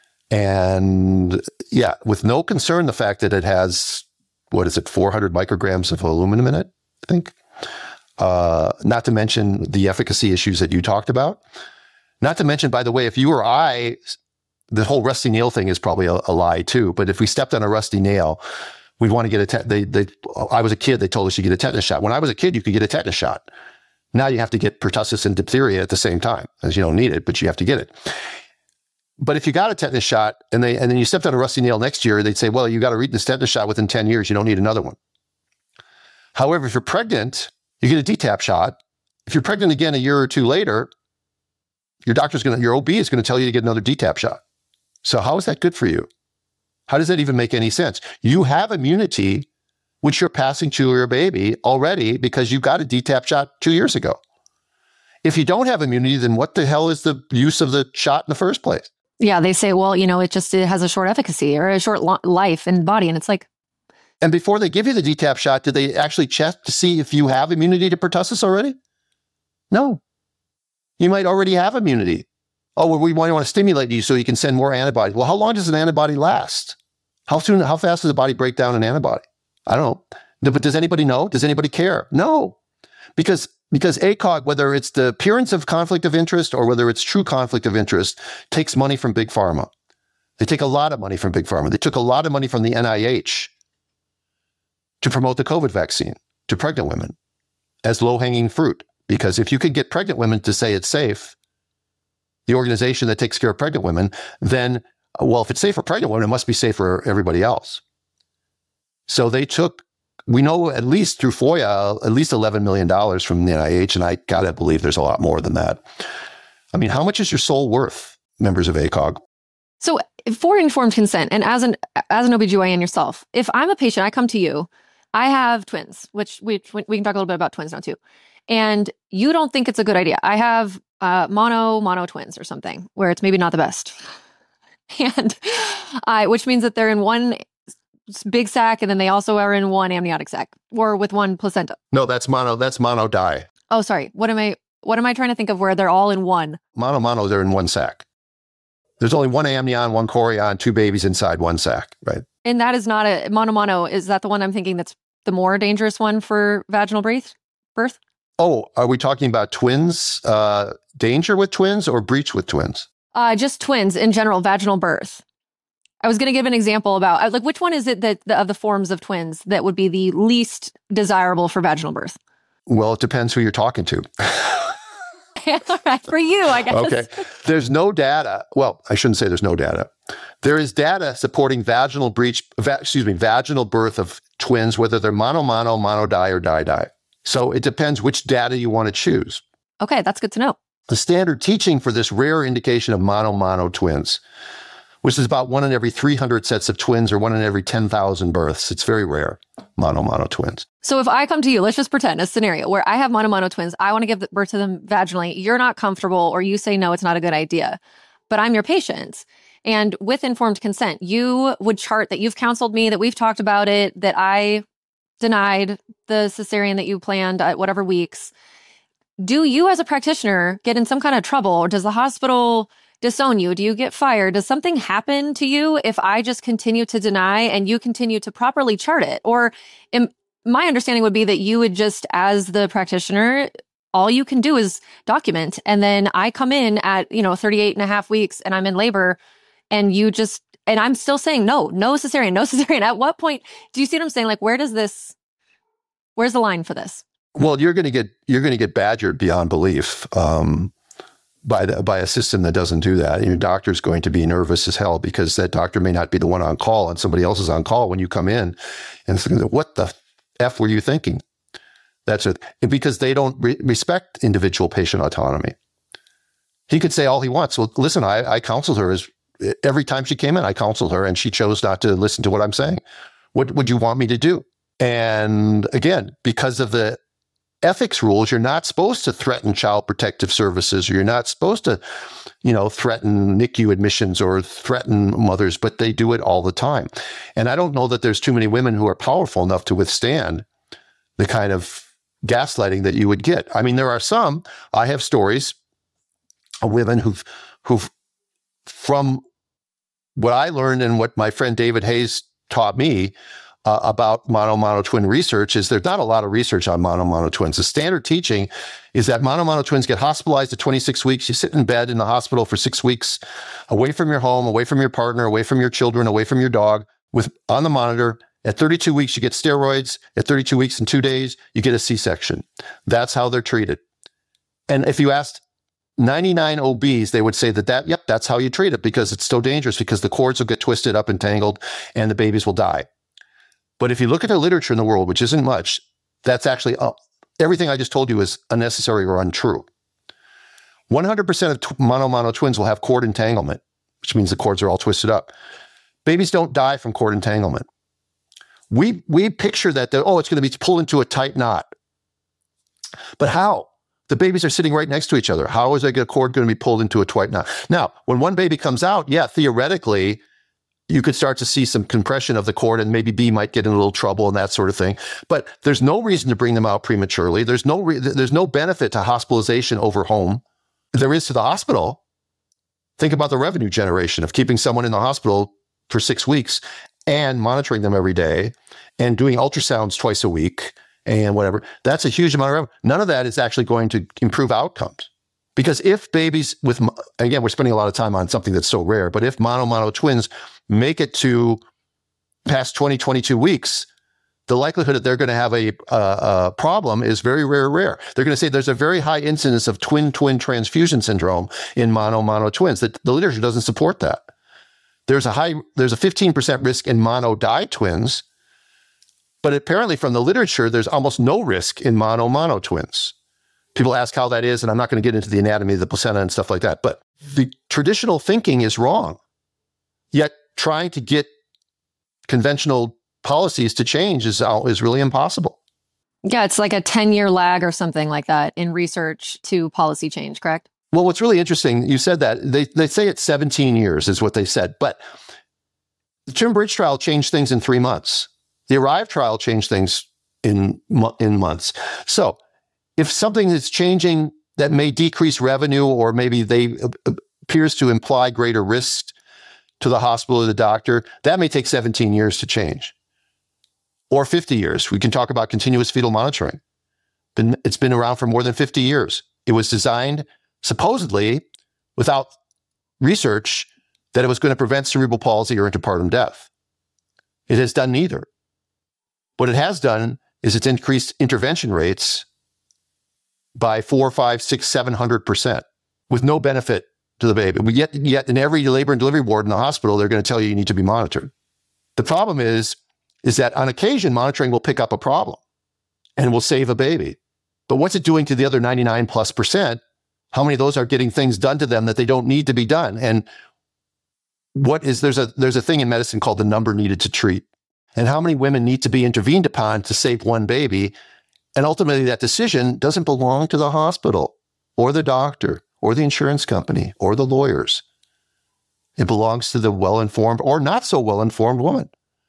And yeah, with no concern, the fact that it has, what is it, four hundred micrograms of aluminum in it, I think. Uh, not to mention the efficacy issues that you talked about. Not to mention, by the way, if you or I, the whole rusty nail thing is probably a, a lie too, but if we stepped on a rusty nail, we'd want to get a, te- they, they, I was a kid, they told us you get a tetanus shot. When I was a kid, you could get a tetanus shot. Now you have to get pertussis and diphtheria at the same time, as you don't need it, but you have to get it. But if you got a tetanus shot and they and then you stepped on a rusty nail next year, they'd say, well, you got to read this tetanus shot within ten years. You don't need another one. However, if you're pregnant, you get a D TAP shot. If you're pregnant again a year or two later, your doctor's going to, your O B is going to tell you to get another D TAP shot. So how is that good for you? How does that even make any sense? You have immunity, which you're passing to your baby already because you got a D TAP shot two years ago. If you don't have immunity, then what the hell is the use of the shot in the first place? Yeah, they say, well, you know, it just it has a short efficacy or a short lo- life in the body. And it's like. And before they give you the D TAP shot, did they actually check to see if you have immunity to pertussis already? No. You might already have immunity. Oh, well, we want to stimulate you so you can send more antibodies. Well, how long does an antibody last? How soon, how fast does the body break down an antibody? I don't know. But does anybody know? Does anybody care? No. Because because A C O G, whether it's the appearance of conflict of interest or whether it's true conflict of interest, takes money from Big Pharma. They take a lot of money from Big Pharma. They took a lot of money from the N I H to promote the COVID vaccine to pregnant women as low-hanging fruit. Because if you could get pregnant women to say it's safe, the organization that takes care of pregnant women, then, well, if it's safe for pregnant women, it must be safe for everybody else. So they took, we know at least through FOIA, at least eleven million dollars from the N I H, and I gotta believe there's a lot more than that. I mean, how much is your soul worth, members of A C O G? So for informed consent, and as an as an O B G Y N yourself, if I'm a patient, I come to you, I have twins, which we we can talk a little bit about twins now too, and you don't think it's a good idea. I have uh, mono mono twins or something where it's maybe not the best, and I which means that they're in one big sac, and then they also are in one amniotic sac or with one placenta. No, that's mono, that's mono die. Oh, sorry. What am I, what am I trying to think of where they're all in one? Mono, mono, they're in one sac. There's only one amnion, one chorion, two babies inside one sac, right? And that is not a, mono, mono, is that the one I'm thinking that's the more dangerous one for vaginal birth? birth? Oh, are we talking about twins, uh, danger with twins or breach with twins? Uh, just twins in general, vaginal birth. I was going to give an example about, like, which one is it that the, of the forms of twins that would be the least desirable for vaginal birth? Well, it depends who you're talking to. All right, for you, I guess. Okay. There's no data. Well, I shouldn't say there's no data. There is data supporting vaginal breach, va- excuse me, vaginal birth of twins, whether they're mono, mono, mono die, or die, die. So it depends which data you want to choose. Okay, that's good to know. The standard teaching for this rare indication of mono, mono twins, which is about one in every three hundred sets of twins or one in every ten thousand births. It's very rare, mono, mono twins. So if I come to you, let's just pretend a scenario where I have mono, mono twins. I want to give birth to them vaginally. You're not comfortable, or you say, no, it's not a good idea, but I'm your patient. And with informed consent, you would chart that you've counseled me, that we've talked about it, that I denied the cesarean that you planned at whatever weeks. Do you as a practitioner get in some kind of trouble, or does the hospital disown you? Do you get fired? Does something happen to you if I just continue to deny and you continue to properly chart it? Or am, my understanding would be that you would just, as the practitioner, all you can do is document. And then I come in at, you know, thirty-eight and a half weeks and I'm in labor, and you just, and I'm still saying, no, no cesarean, no cesarean. At what point, do you see what I'm saying? Like, where does this, where's the line for this? Well, you're going to get, you're going to get badgered beyond belief. Um, by the, by a system that doesn't do that. Your doctor's going to be nervous as hell because that doctor may not be the one on call and somebody else is on call when you come in. And it's, what the F were you thinking? That's it. Because they don't re- respect individual patient autonomy. He could say all he wants. Well, listen, I, I counseled her as every time she came in, I counseled her and she chose not to listen to what I'm saying. What would you want me to do? And again, because of the ethics rules, you're not supposed to threaten child protective services, or you're not supposed to, you know, threaten N I C U admissions or threaten mothers, but they do it all the time. And I don't know that there's too many women who are powerful enough to withstand the kind of gaslighting that you would get. I mean, there are some, I have stories of women who've, who've, from what I learned and what my friend David Hayes taught me, Uh, about mono-mono twin research, is there's not a lot of research on mono-mono twins. The standard teaching is that mono-mono twins get hospitalized at twenty-six weeks. You sit in bed in the hospital for six weeks, away from your home, away from your partner, away from your children, away from your dog, with on the monitor. At thirty-two weeks, you get steroids. At thirty-two weeks and two days, you get a C-section. That's how they're treated. And if you asked ninety-nine O Bs, they would say that, that, yep, that's how you treat it, because it's so dangerous, because the cords will get twisted up and tangled and the babies will die. But if you look at the literature in the world, which isn't much, that's actually, uh, everything I just told you is unnecessary or untrue. one hundred percent of t- mono-mono twins will have cord entanglement, which means the cords are all twisted up. Babies don't die from cord entanglement. We we picture that, oh, it's going to be pulled into a tight knot. But how? The babies are sitting right next to each other. How is a cord going to be pulled into a tight knot? Now, when one baby comes out, yeah, theoretically, you could start to see some compression of the cord, and maybe B might get in a little trouble and that sort of thing. But there's no reason to bring them out prematurely. There's no re- there's no benefit to hospitalization over home. There is to the hospital. Think about the revenue generation of keeping someone in the hospital for six weeks and monitoring them every day and doing ultrasounds twice a week and whatever. That's a huge amount of revenue. None of that is actually going to improve outcomes. Because if babies with, again, we're spending a lot of time on something that's so rare, but if mono-mono twins make it to past twenty, twenty-two weeks, the likelihood that they're going to have a, a, a problem is very, very rare. They're going to say there's a very high incidence of twin-twin transfusion syndrome in mono-mono twins. That the literature doesn't support that. There's a high, there's a fifteen percent risk in mono-di twins, but apparently from the literature, there's almost no risk in mono-mono twins. People ask how that is, and I'm not going to get into the anatomy of the placenta and stuff like that, but the traditional thinking is wrong. Yet trying to get conventional policies to change is, is really impossible. Yeah, it's like a ten-year lag or something like that in research to policy change, correct? Well, what's really interesting, you said that, they, they say it's seventeen years is what they said, but The Trim Bridge trial changed things in three months. The ARRIVE trial changed things in, in months. So if something is changing that may decrease revenue, or maybe they uh, appears to imply greater risk to the hospital or the doctor, that may take seventeen years to change. Or fifty years. We can talk about continuous fetal monitoring. Been, it's been around for more than fifty years. It was designed supposedly without research that it was going to prevent cerebral palsy or interpartum death. It has done neither. What it has done is it's increased intervention rates by four, five, six, seven hundred percent with no benefit to the baby. But yet, yet in every labor and delivery ward in the hospital, they're going to tell you you need to be monitored. The problem is, is that on occasion, monitoring will pick up a problem and will save a baby. But what's it doing to the other ninety-nine plus percent? How many of those are getting things done to them that they don't need to be done? And what is, there's a, there's a thing in medicine called the number needed to treat. And how many women need to be intervened upon to save one baby? And ultimately that decision doesn't belong to the hospital or the doctor or the insurance company or the lawyers. It belongs to the well-informed or not so well-informed woman.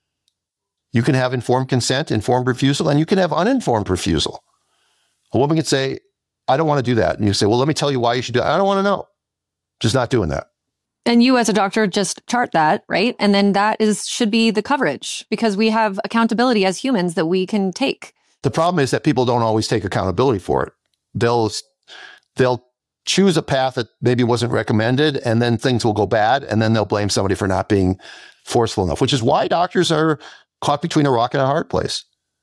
You can have informed consent, informed refusal, and you can have uninformed refusal. A woman can say, I don't want to do that. And you say, well, let me tell you why you should do it. I don't want to know. Just not doing that. And you as a doctor just chart that, right? And then that is should be the coverage, because we have accountability as humans that we can take. The problem is that people don't always take accountability for it. They'll, they'll choose a path that maybe wasn't recommended, and then things will go bad, and then they'll blame somebody for not being forceful enough, which is why doctors are caught between a rock and a hard place.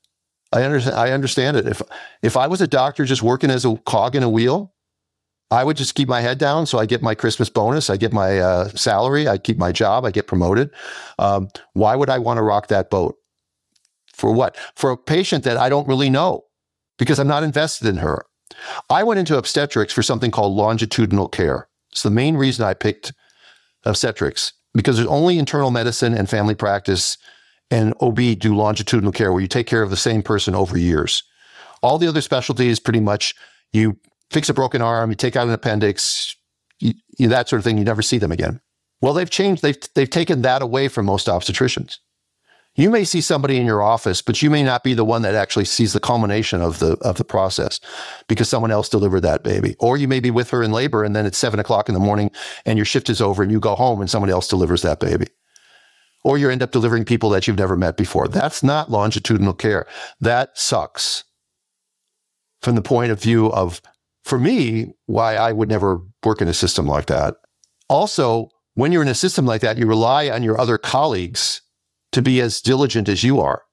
I understand, I understand it. If, if I was a doctor just working as a cog in a wheel, I would just keep my head down. So I get my Christmas bonus, I get my uh, salary, I keep my job, I get promoted. Um, why would I want to rock that boat? For what? For a patient that I don't really know, because I'm not invested in her. I went into obstetrics for something called longitudinal care. It's the main reason I picked obstetrics, because there's only internal medicine and family practice and O B do longitudinal care, where you take care of the same person over years. All the other specialties, pretty much, you fix a broken arm, you take out an appendix, you, you, that sort of thing, you never see them again. Well, they've changed. They've, they've taken that away from most obstetricians. You may see somebody in your office, but you may not be the one that actually sees the culmination of the of the process, because someone else delivered that baby. Or you may be with her in labor, and then it's seven o'clock in the morning and your shift is over and you go home and someone else delivers that baby. Or you end up delivering people that you've never met before. That's not longitudinal care. That sucks from the point of view of, for me, why I would never work in a system like that. Also, when you're in a system like that, you rely on your other colleagues to be as diligent as you are.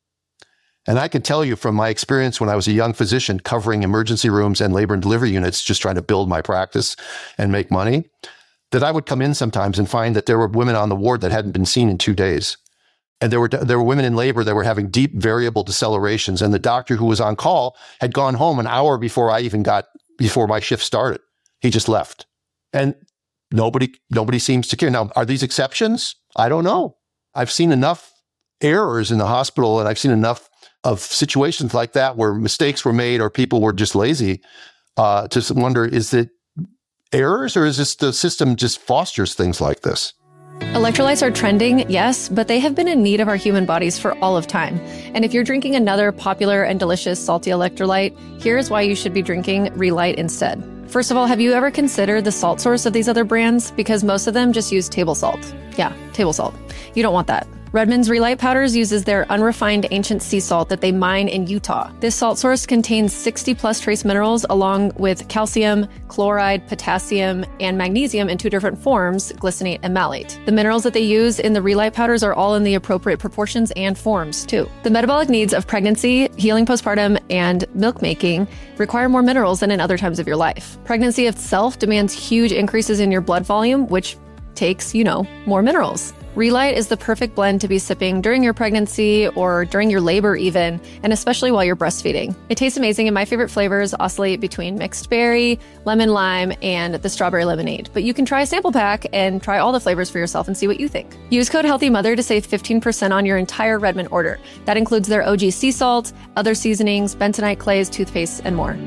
And I can tell you from my experience when I was a young physician covering emergency rooms and labor and delivery units, just trying to build my practice and make money, that I would come in sometimes and find that there were women on the ward that hadn't been seen in two days. And there were there were women in labor that were having deep variable decelerations. And the doctor who was on call had gone home an hour before I even got, before my shift started. He just left. And nobody, nobody seems to care. Now, are these exceptions? I don't know. I've seen enough errors in the hospital, and I've seen enough of situations like that where mistakes were made or people were just lazy uh, to wonder, is it errors, or is this the system just fosters things like this? Electrolytes are trending, yes, but they have been in need of our human bodies for all of time. And if you're drinking another popular and delicious salty electrolyte, here's why you should be drinking Relight instead. First of all, have you ever considered the salt source of these other brands? Because most of them just use table salt. Yeah, table salt. You don't want that. Redmond's Relight Powders uses their unrefined ancient sea salt that they mine in Utah. This salt source contains sixty plus trace minerals along with calcium, chloride, potassium, and magnesium in two different forms, glycinate and malate. The minerals that they use in the Relight powders are all in the appropriate proportions and forms too. The metabolic needs of pregnancy, healing postpartum, and milk making require more minerals than in other times of your life. Pregnancy itself demands huge increases in your blood volume, which takes, you know, more minerals. Relight is the perfect blend to be sipping during your pregnancy or during your labor even, and especially while you're breastfeeding. It tastes amazing, and my favorite flavors oscillate between mixed berry, lemon lime, and the strawberry lemonade. But you can try a sample pack and try all the flavors for yourself and see what you think. Use code HEALTHYMOTHER to save fifteen percent on your entire Redmond order. That includes their O G sea salt, other seasonings, bentonite clays, toothpaste, and more.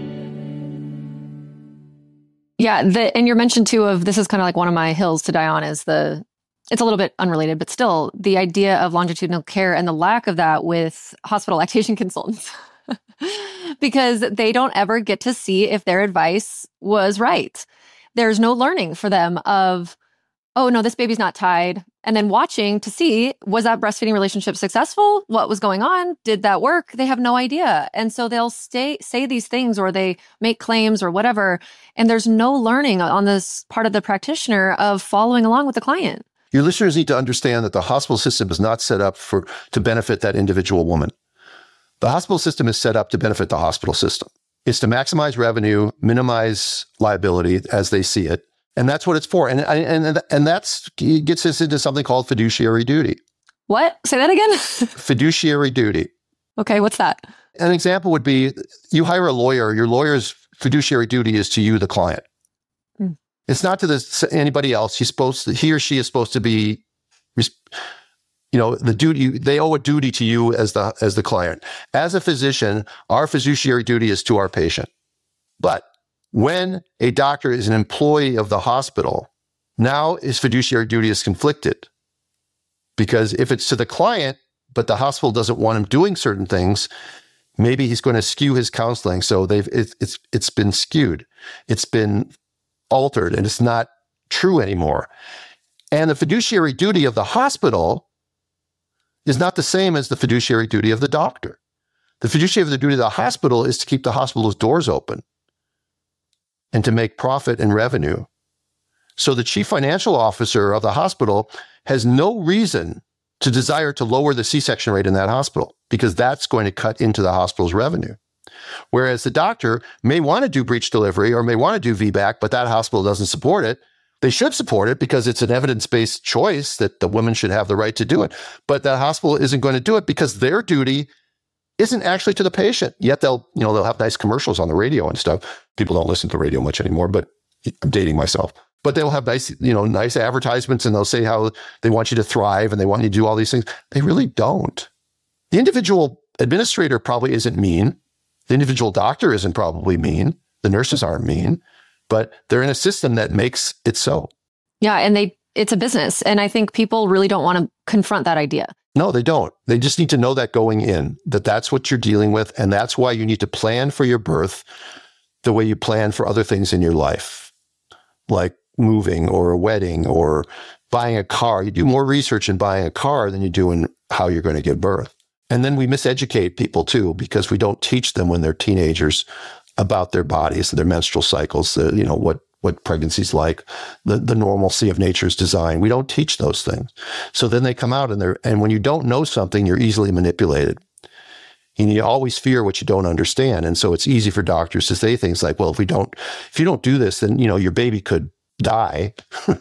Yeah, the, and you're mentioned too of, this is kind of like one of my hills to die on, is the it's a little bit unrelated, but still the idea of longitudinal care and the lack of that with hospital lactation consultants, because they don't ever get to see if their advice was right. There's no learning for them of, oh no, this baby's not tied. And then watching to see, was that breastfeeding relationship successful? What was going on? Did that work? They have no idea. And so they'll stay, say these things, or they make claims or whatever. And there's no learning on this part of the practitioner of following along with the client. Your listeners need to understand that the hospital system is not set up for to benefit that individual woman. The hospital system is set up to benefit the hospital system. It's to maximize revenue, minimize liability as they see it. And that's what it's for. And and and that's gets us into something called fiduciary duty. What? Say that again? Fiduciary duty. Okay, what's that? An example would be you hire a lawyer. Your lawyer's fiduciary duty is to you, the client. Mm. It's not to this, anybody else. He's supposed to, he or she is supposed to be, you know, the duty. They owe a duty to you as the as the client. As a physician, our fiduciary duty is to our patient. But when a doctor is an employee of the hospital, now his fiduciary duty is conflicted. Because if it's to the client, but the hospital doesn't want him doing certain things, maybe he's going to skew his counseling. So they've it, it's it's been skewed, it's been altered, and it's not true anymore. And the fiduciary duty of the hospital is not the same as the fiduciary duty of the doctor. The fiduciary of the duty of the hospital is to keep the hospital's doors open and to make profit and revenue. So the chief financial officer of the hospital has no reason to desire to lower the C-section rate in that hospital, because that's going to cut into the hospital's revenue. Whereas the doctor may want to do breech delivery or may want to do V BAC, but that hospital doesn't support it. They should support it because it's an evidence-based choice that the woman should have the right to do it. But that hospital isn't going to do it because their duty isn't actually to the patient. Yet they'll, you know, they'll have nice commercials on the radio and stuff. People don't listen to the radio much anymore, but I'm dating myself. But they'll have nice, you know, nice advertisements, and they'll say how they want you to thrive and they want you to do all these things. They really don't. The individual administrator probably isn't mean. The individual doctor isn't probably mean. The nurses aren't mean, but they're in a system that makes it so. Yeah, and they it's a business. And I think people really don't want to confront that idea. No, they don't. They just need to know that going in, that that's what you're dealing with. And that's why you need to plan for your birth the way you plan for other things in your life, like moving or a wedding or buying a car. You do more research in buying a car than you do in how you're going to give birth. And then we miseducate people too, because we don't teach them when they're teenagers about their bodies, their menstrual cycles, the, you know, what, what pregnancy's like, the, the normalcy of nature's design. We don't teach those things. So then they come out and they're, and when you don't know something, you're easily manipulated. And you always fear what you don't understand. And so it's easy for doctors to say things like, well, if we don't, if you don't do this, then, you know, your baby could die.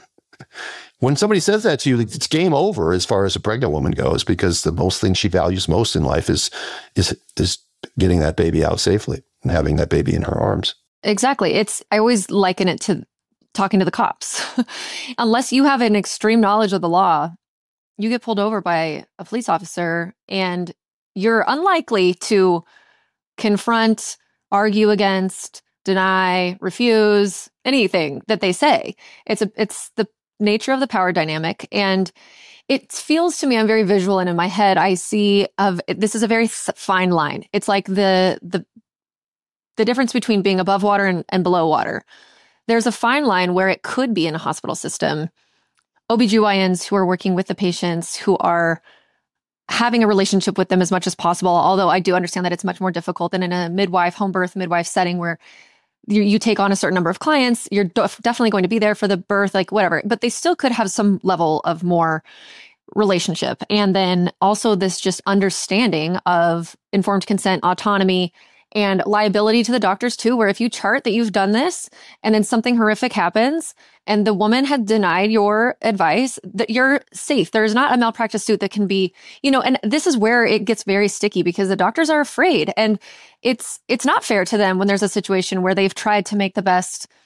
When somebody says that to you, it's game over as far as a pregnant woman goes, because the most thing she values most in life is, is, is getting that baby out safely and having that baby in her arms. Exactly. It's, I always liken it to talking to the cops. Unless you have an extreme knowledge of the law, you get pulled over by a police officer and you're unlikely to confront, argue against, deny, refuse anything that they say. It's a, it's the nature of the power dynamic. And it feels to me, I'm very visual, and in my head, I see of this is a very fine line. It's like the, the, the difference between being above water and, and below water. There's a fine line where it could be in a hospital system. O B G Y Ns who are working with the patients, who are having a relationship with them as much as possible. Although I do understand that it's much more difficult than in a midwife, home birth, midwife setting where you, you take on a certain number of clients. You're def- definitely going to be there for the birth, like whatever, but they still could have some level of more relationship. And then also this just understanding of informed consent, autonomy, and liability to the doctors too, where if you chart that you've done this and then something horrific happens and the woman had denied your advice, that you're safe. There's not a malpractice suit that can be, you know, and this is where it gets very sticky because the doctors are afraid, and it's, it's not fair to them when there's a situation where they've tried to make the best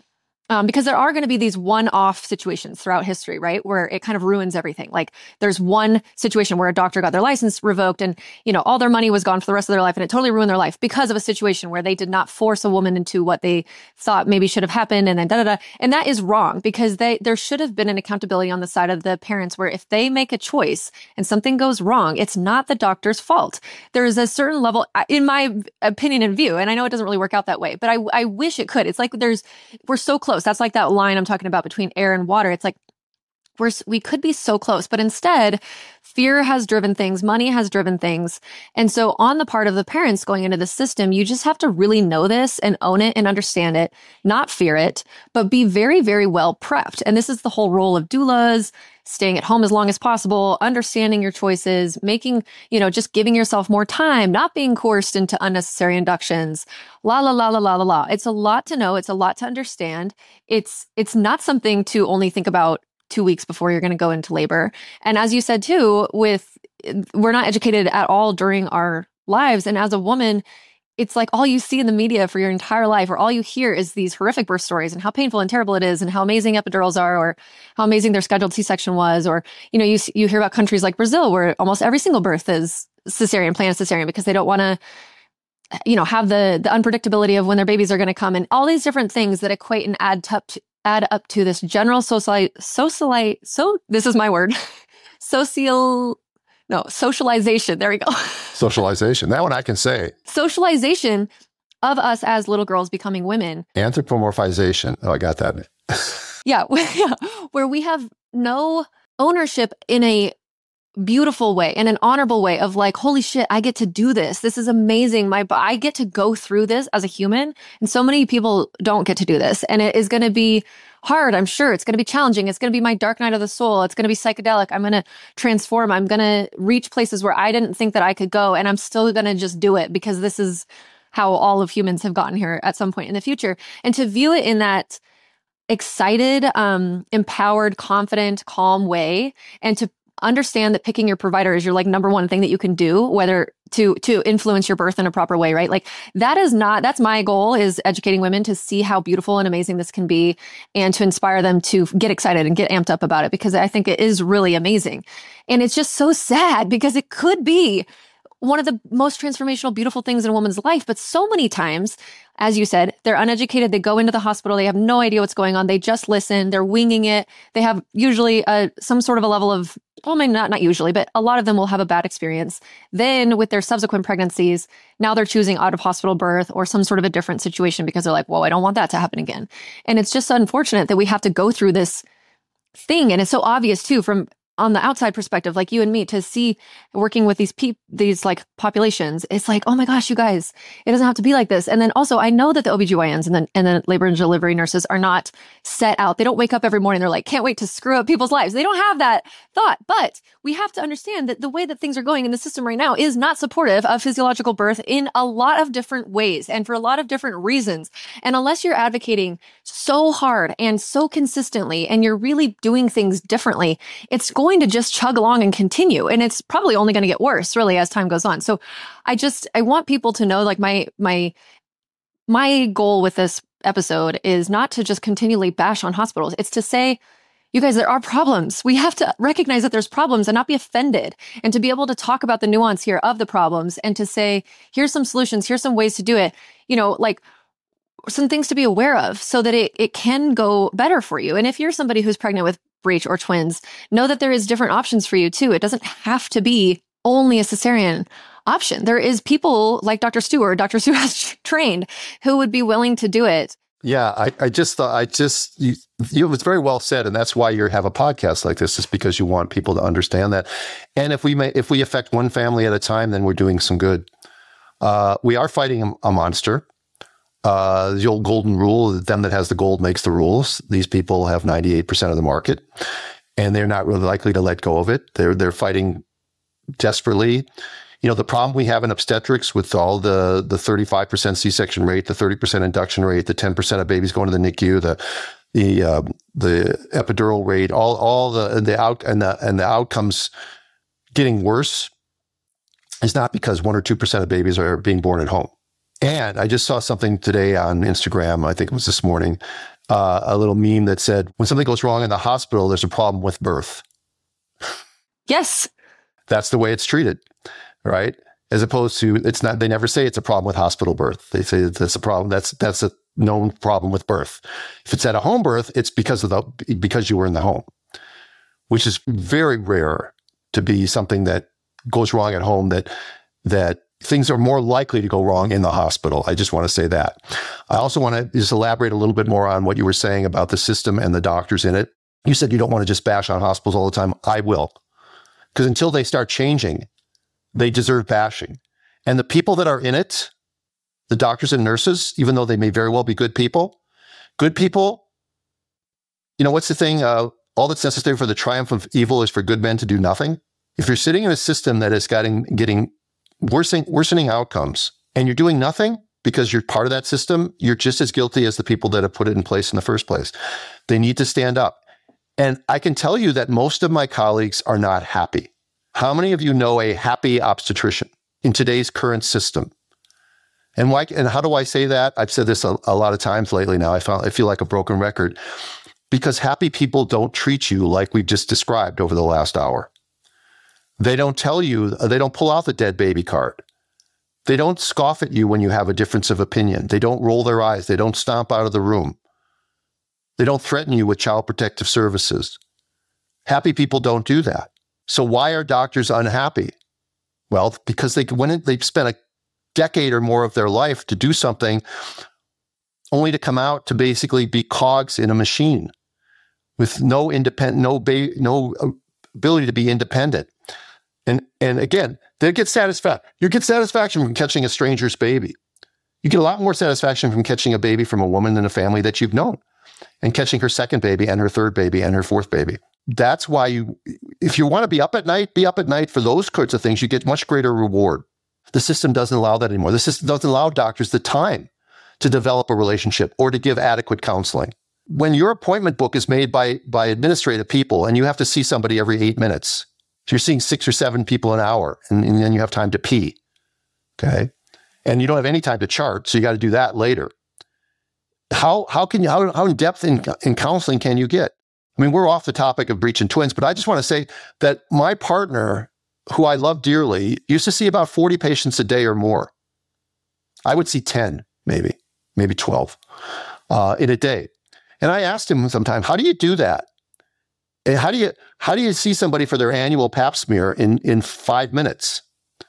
Um, because there are going to be these one-off situations throughout history, right? Where it kind of ruins everything. Like there's one situation where a doctor got their license revoked and, you know, all their money was gone for the rest of their life and it totally ruined their life because of a situation where they did not force a woman into what they thought maybe should have happened and then da da da. And that is wrong because they there should have been an accountability on the side of the parents where if they make a choice and something goes wrong, it's not the doctor's fault. There is a certain level, in my opinion and view, and I know it doesn't really work out that way, but I, I wish it could. It's like there's, we're so close. That's like that line I'm talking about between air and water. It's like we're, we could be so close, but instead fear has driven things, money has driven things. And so on the part of the parents going into the system, you just have to really know this and own it and understand it, not fear it, but be very, very well prepped. And this is the whole role of doulas, staying at home as long as possible, understanding your choices, making, you know, just giving yourself more time, not being coerced into unnecessary inductions, la, la, la, la, la, la, la. It's a lot to know. It's a lot to understand. It's, it's not something to only think about two weeks before you're going to go into labor. And as you said too, with, we're not educated at all during our lives. And as a woman, it's like all you see in the media for your entire life, or all you hear is these horrific birth stories and how painful and terrible it is and how amazing epidurals are, or how amazing their scheduled C-section was. Or, you know, you you hear about countries like Brazil where almost every single birth is cesarean, planned cesarean, because they don't want to, you know, have the the unpredictability of when their babies are going to come, and all these different things that equate and add up to, add up to this general socialite, socialite, so this is my word, social, no, socialization. There we go. Socialization. That one I can say. Socialization of us as little girls becoming women. Anthropomorphization. Oh, I got that. yeah, yeah, where we have no ownership in a beautiful way, in an honorable way of like, holy shit, I get to do this. This is amazing. My, I get to go through this as a human. And so many people don't get to do this. And it is going to be hard. I'm sure it's going to be challenging. It's going to be my dark night of the soul. It's going to be psychedelic. I'm going to transform. I'm going to reach places where I didn't think that I could go. And I'm still going to just do it because this is how all of humans have gotten here at some point in the future. And to view it in that excited, um, empowered, confident, calm way, and to understand that picking your provider is your like number one thing that you can do, whether to to influence your birth in a proper way, right? Like that is not, that's my goal, is educating women to see how beautiful and amazing this can be and to inspire them to get excited and get amped up about it, because I think it is really amazing. And it's just so sad because it could be one of the most transformational, beautiful things in a woman's life. But so many times, as you said, they're uneducated. They go into the hospital. They have no idea what's going on. They just listen. They're winging it. They have usually a, some sort of a level of, well, maybe not, not usually, but a lot of them will have a bad experience. Then with their subsequent pregnancies, now they're choosing out of hospital birth or some sort of a different situation because they're like, whoa, I don't want that to happen again. And it's just unfortunate that we have to go through this thing. And it's so obvious too, from on the outside perspective, like you and me, to see working with these people, these like populations, it's like, oh my gosh, you guys, it doesn't have to be like this. And then also I know that the O B G Y Ns and then and the labor and delivery nurses are not set out. They don't wake up every morning. They're like, can't wait to screw up people's lives. They don't have that thought, but we have to understand that the way that things are going in the system right now is not supportive of physiological birth in a lot of different ways and for a lot of different reasons. And unless you're advocating so hard and so consistently, and you're really doing things differently, it's going to just chug along and continue. And it's probably only going to get worse really as time goes on. So I just, I want people to know, like my, my, my goal with this episode is not to just continually bash on hospitals. It's to say, you guys, there are problems. We have to recognize that there's problems and not be offended, and to be able to talk about the nuance here of the problems and to say, here's some solutions, here's some ways to do it, you know, like some things to be aware of so that it, it can go better for you. And if you're somebody who's pregnant with breech or twins, know that there is different options for you too. It doesn't have to be only a cesarean option. There is people like Doctor Stewart, Doctor Stu has trained, who would be willing to do it. Yeah, I, I just thought, I just, you, you, it was very well said. And that's why you have a podcast like this, is because you want people to understand that. And if we may, if we affect one family at a time, then we're doing some good. Uh, we are fighting a, a monster. Uh, the old golden rule, them that has the gold makes the rules. These people have ninety-eight percent of the market, and they're not really likely to let go of it. They're, they're fighting desperately. You know, the problem we have in obstetrics with all the, the thirty-five percent C-section rate, the thirty percent induction rate, the ten percent of babies going to the N I C U, the, the, uh, the epidural rate, all, all the, the out and the, and the outcomes getting worse is not because one or two percent of babies are being born at home. And I just saw something today on Instagram, I think it was this morning, uh, a little meme that said, when something goes wrong in the hospital, there's a problem with birth. Yes. That's the way it's treated, right? As opposed to, it's not, they never say it's a problem with hospital birth. They say that's a problem. That's, that's a known problem with birth. If it's at a home birth, it's because of the, because you were in the home, which is very rare to be something that goes wrong at home, that, that things are more likely to go wrong in the hospital. I just want to say that. I also want to just elaborate a little bit more on what you were saying about the system and the doctors in it. You said you don't want to just bash on hospitals all the time. I will. Because until they start changing, they deserve bashing. And the people that are in it, the doctors and nurses, even though they may very well be good people, good people, you know, what's the thing? Uh, all that's necessary for the triumph of evil is for good men to do nothing. If you're sitting in a system that is getting, getting worsening, worsening outcomes, and you're doing nothing because you're part of that system, you're just as guilty as the people that have put it in place in the first place. They need to stand up. And I can tell you that most of my colleagues are not happy. How many of you know a happy obstetrician in today's current system? And why? And how do I say that? I've said this a, a lot of times lately now. I, found, I feel like a broken record. Because happy people don't treat you like we've just described over the last hour. They don't tell you, they don't pull out the dead baby card. They don't scoff at you when you have a difference of opinion. They don't roll their eyes. They don't stomp out of the room. They don't threaten you with child protective services. Happy people don't do that. So why are doctors unhappy? Well, because they when they've spent a decade or more of their life to do something only to come out to basically be cogs in a machine with no independent, no ba- no ability to be independent. And and again, they get satisfaction. You get satisfaction from catching a stranger's baby. You get a lot more satisfaction from catching a baby from a woman in a family that you've known, and catching her second baby and her third baby and her fourth baby. That's why you, if you want to be up at night, be up at night for those sorts of things. You get much greater reward. The system doesn't allow that anymore. The system doesn't allow doctors the time to develop a relationship or to give adequate counseling. When your appointment book is made by, by administrative people and you have to see somebody every eight minutes, so you're seeing six or seven people an hour, and, and then you have time to pee, okay? And you don't have any time to chart, so you got to do that later. How how can you how, how in depth in, in counseling can you get? I mean, we're off the topic of breaching twins, but I just want to say that my partner, who I love dearly, used to see about forty patients a day or more. I would see ten, maybe, maybe twelve uh, in a day. And I asked him sometime, how do you do that? And how do you how do you see somebody for their annual pap smear in, in five minutes?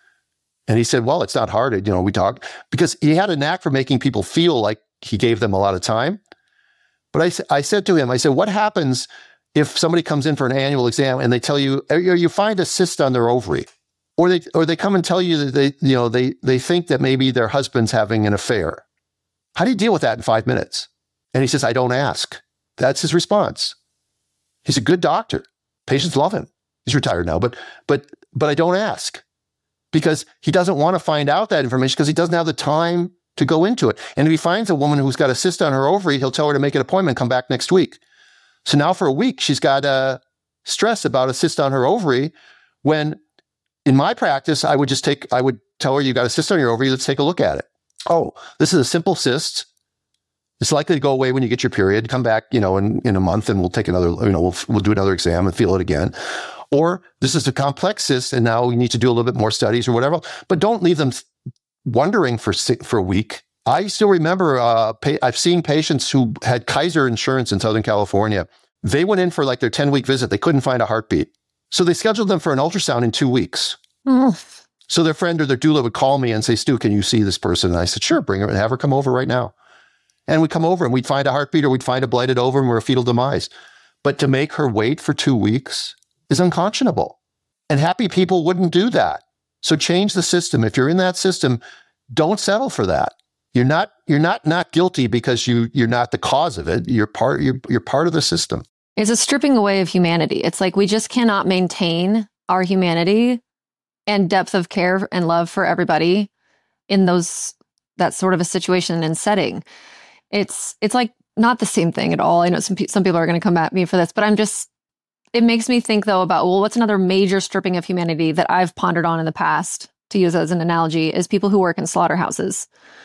And he said, well, it's not hard. You know, we talked because he had a knack for making people feel like he gave them a lot of time. But I, I said to him, I said, what happens if somebody comes in for an annual exam and they tell you, or you find a cyst on their ovary, or they or they come and tell you that they, you know, they they think that maybe their husband's having an affair? How do you deal with that in five minutes? And he says, I don't ask. That's his response. He's a good doctor. Patients love him. He's retired now, but but but I don't ask because he doesn't want to find out that information because he doesn't have the time to go into it. And if he finds a woman who's got a cyst on her ovary, he'll tell her to make an appointment, come back next week. So now for a week, she's got uh, stress about a cyst on her ovary when in my practice, I would just take, I would tell her, you got a cyst on your ovary, let's take a look at it. Oh, this is a simple cyst. It's likely to go away when you get your period. Come back, you know, in, in a month and we'll take another, you know, we'll, we'll do another exam and feel it again. Or this is a complex cyst and now we need to do a little bit more studies or whatever, but don't leave them wondering for for a week. I still remember uh, pay, I've seen patients who had Kaiser insurance in Southern California. They went in for like their ten-week visit. They couldn't find a heartbeat. So they scheduled them for an ultrasound in two weeks. Mm. So their friend or their doula would call me and say, Stu, can you see this person? And I said, sure, bring her and have her come over right now. And we'd come over and we'd find a heartbeat or we'd find a blighted ovum or a fetal demise. But to make her wait for two weeks is unconscionable. And happy people wouldn't do that. So change the system. If you're in that system, don't settle for that. You're not you're not not guilty because you you're not the cause of it. You're part you're you're part of the system. It's a stripping away of humanity. It's like we just cannot maintain our humanity and depth of care and love for everybody in those that sort of a situation and setting. It's it's like not the same thing at all. I know some pe- some people are going to come at me for this, but I'm just it makes me think though about, well, what's another major stripping of humanity that I've pondered on in the past, to use as an analogy, is people who work in slaughterhouses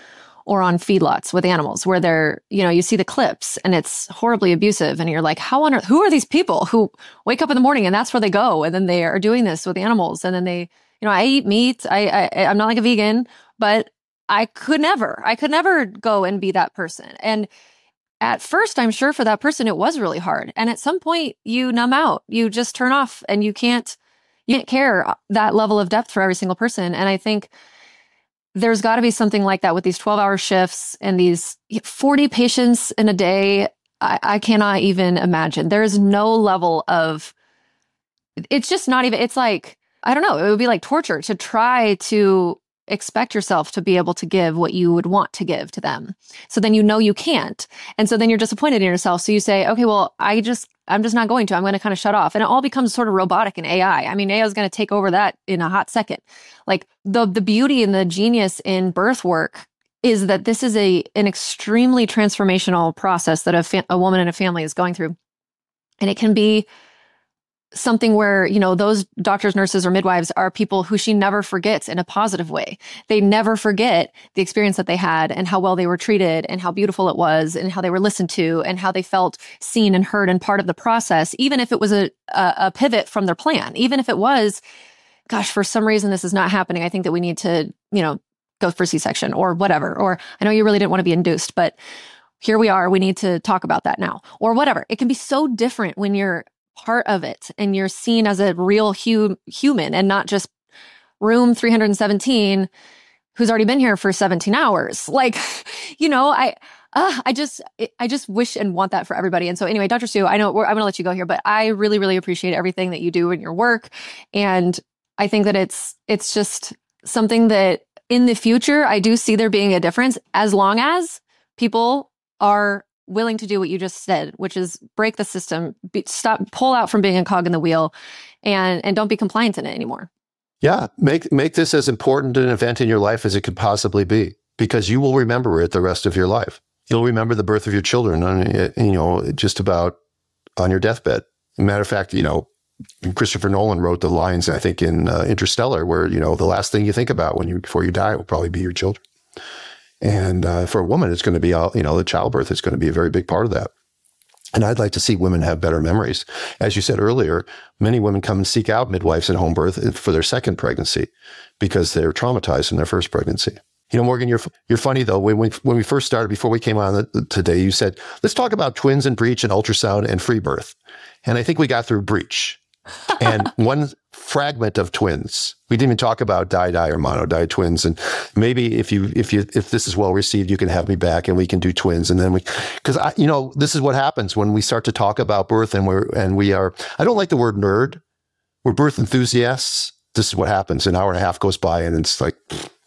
or on feedlots with animals where they're, you know, you see the clips and it's horribly abusive. And you're like, how on earth, who are these people who wake up in the morning and that's where they go? And then they are doing this with animals. And then they, you know, I eat meat. I, I I'm not like a vegan, but I could never, I could never go and be that person. And at first, I'm sure for that person, it was really hard. And at some point you numb out, you just turn off and you can't, you can't care that level of depth for every single person. And I think there's got to be something like that with these twelve hour shifts and these forty patients in a day. I, I cannot even imagine. There is no level of, it's just not even, it's like, I don't know, it would be like torture to try to expect yourself to be able to give what you would want to give to them. So then you know you can't. And so then you're disappointed in yourself. So you say, okay, well, I just, I'm just not going to. I'm going to kind of shut off. And it all becomes sort of robotic and A I. I mean, A I is going to take over that in a hot second. Like the the beauty and the genius in birth work is that this is a an extremely transformational process that a, fa- a woman and a family is going through. And it can be something where, you know, those doctors, nurses, or midwives are people who she never forgets in a positive way. They never forget the experience that they had and how well they were treated and how beautiful it was and how they were listened to and how they felt seen and heard and part of the process, even if it was a, a, a pivot from their plan, even if it was, gosh, for some reason, this is not happening. I think that we need to, you know, go for C-section or whatever. Or I know you really didn't want to be induced, but here we are. We need to talk about that now or whatever. It can be so different when you're part of it and you're seen as a real hu- human and not just room three hundred seventeen who's already been here for seventeen hours. Like, you know, I, uh, I just, I just wish and want that for everybody. And so anyway, Doctor Sue, I know we're, I'm going to let you go here, but I really, really appreciate everything that you do in your work. And I think that it's, it's just something that in the future, I do see there being a difference as long as people are willing to do what you just said, which is break the system, be, stop, pull out from being a cog in the wheel, and and don't be compliant in it anymore. Yeah, make make this as important an event in your life as it could possibly be, because you will remember it the rest of your life. You'll remember the birth of your children, on, you know, just about on your deathbed. As a matter of fact, you know, Christopher Nolan wrote the lines, I think, in uh, Interstellar, where, you know, the last thing you think about when you before you die will probably be your children. And uh, for a woman, it's going to be, all, you know, the childbirth is going to be a very big part of that. And I'd like to see women have better memories. As you said earlier, many women come and seek out midwives at home birth for their second pregnancy because they're traumatized in their first pregnancy. You know, Morgan, you're you're funny, though. When we, when we first started, before we came on the, today, you said, let's talk about twins and breech and ultrasound and free birth. And I think we got through breech. And one fragment of twins. We didn't even talk about di-di or mono-di twins. And maybe if you if you if this is well received, you can have me back and we can do twins. And then we, because I, you know, this is what happens when we start to talk about birth and we're and we are. I don't like the word nerd. We're birth enthusiasts. This is what happens. An hour and a half goes by and it's like,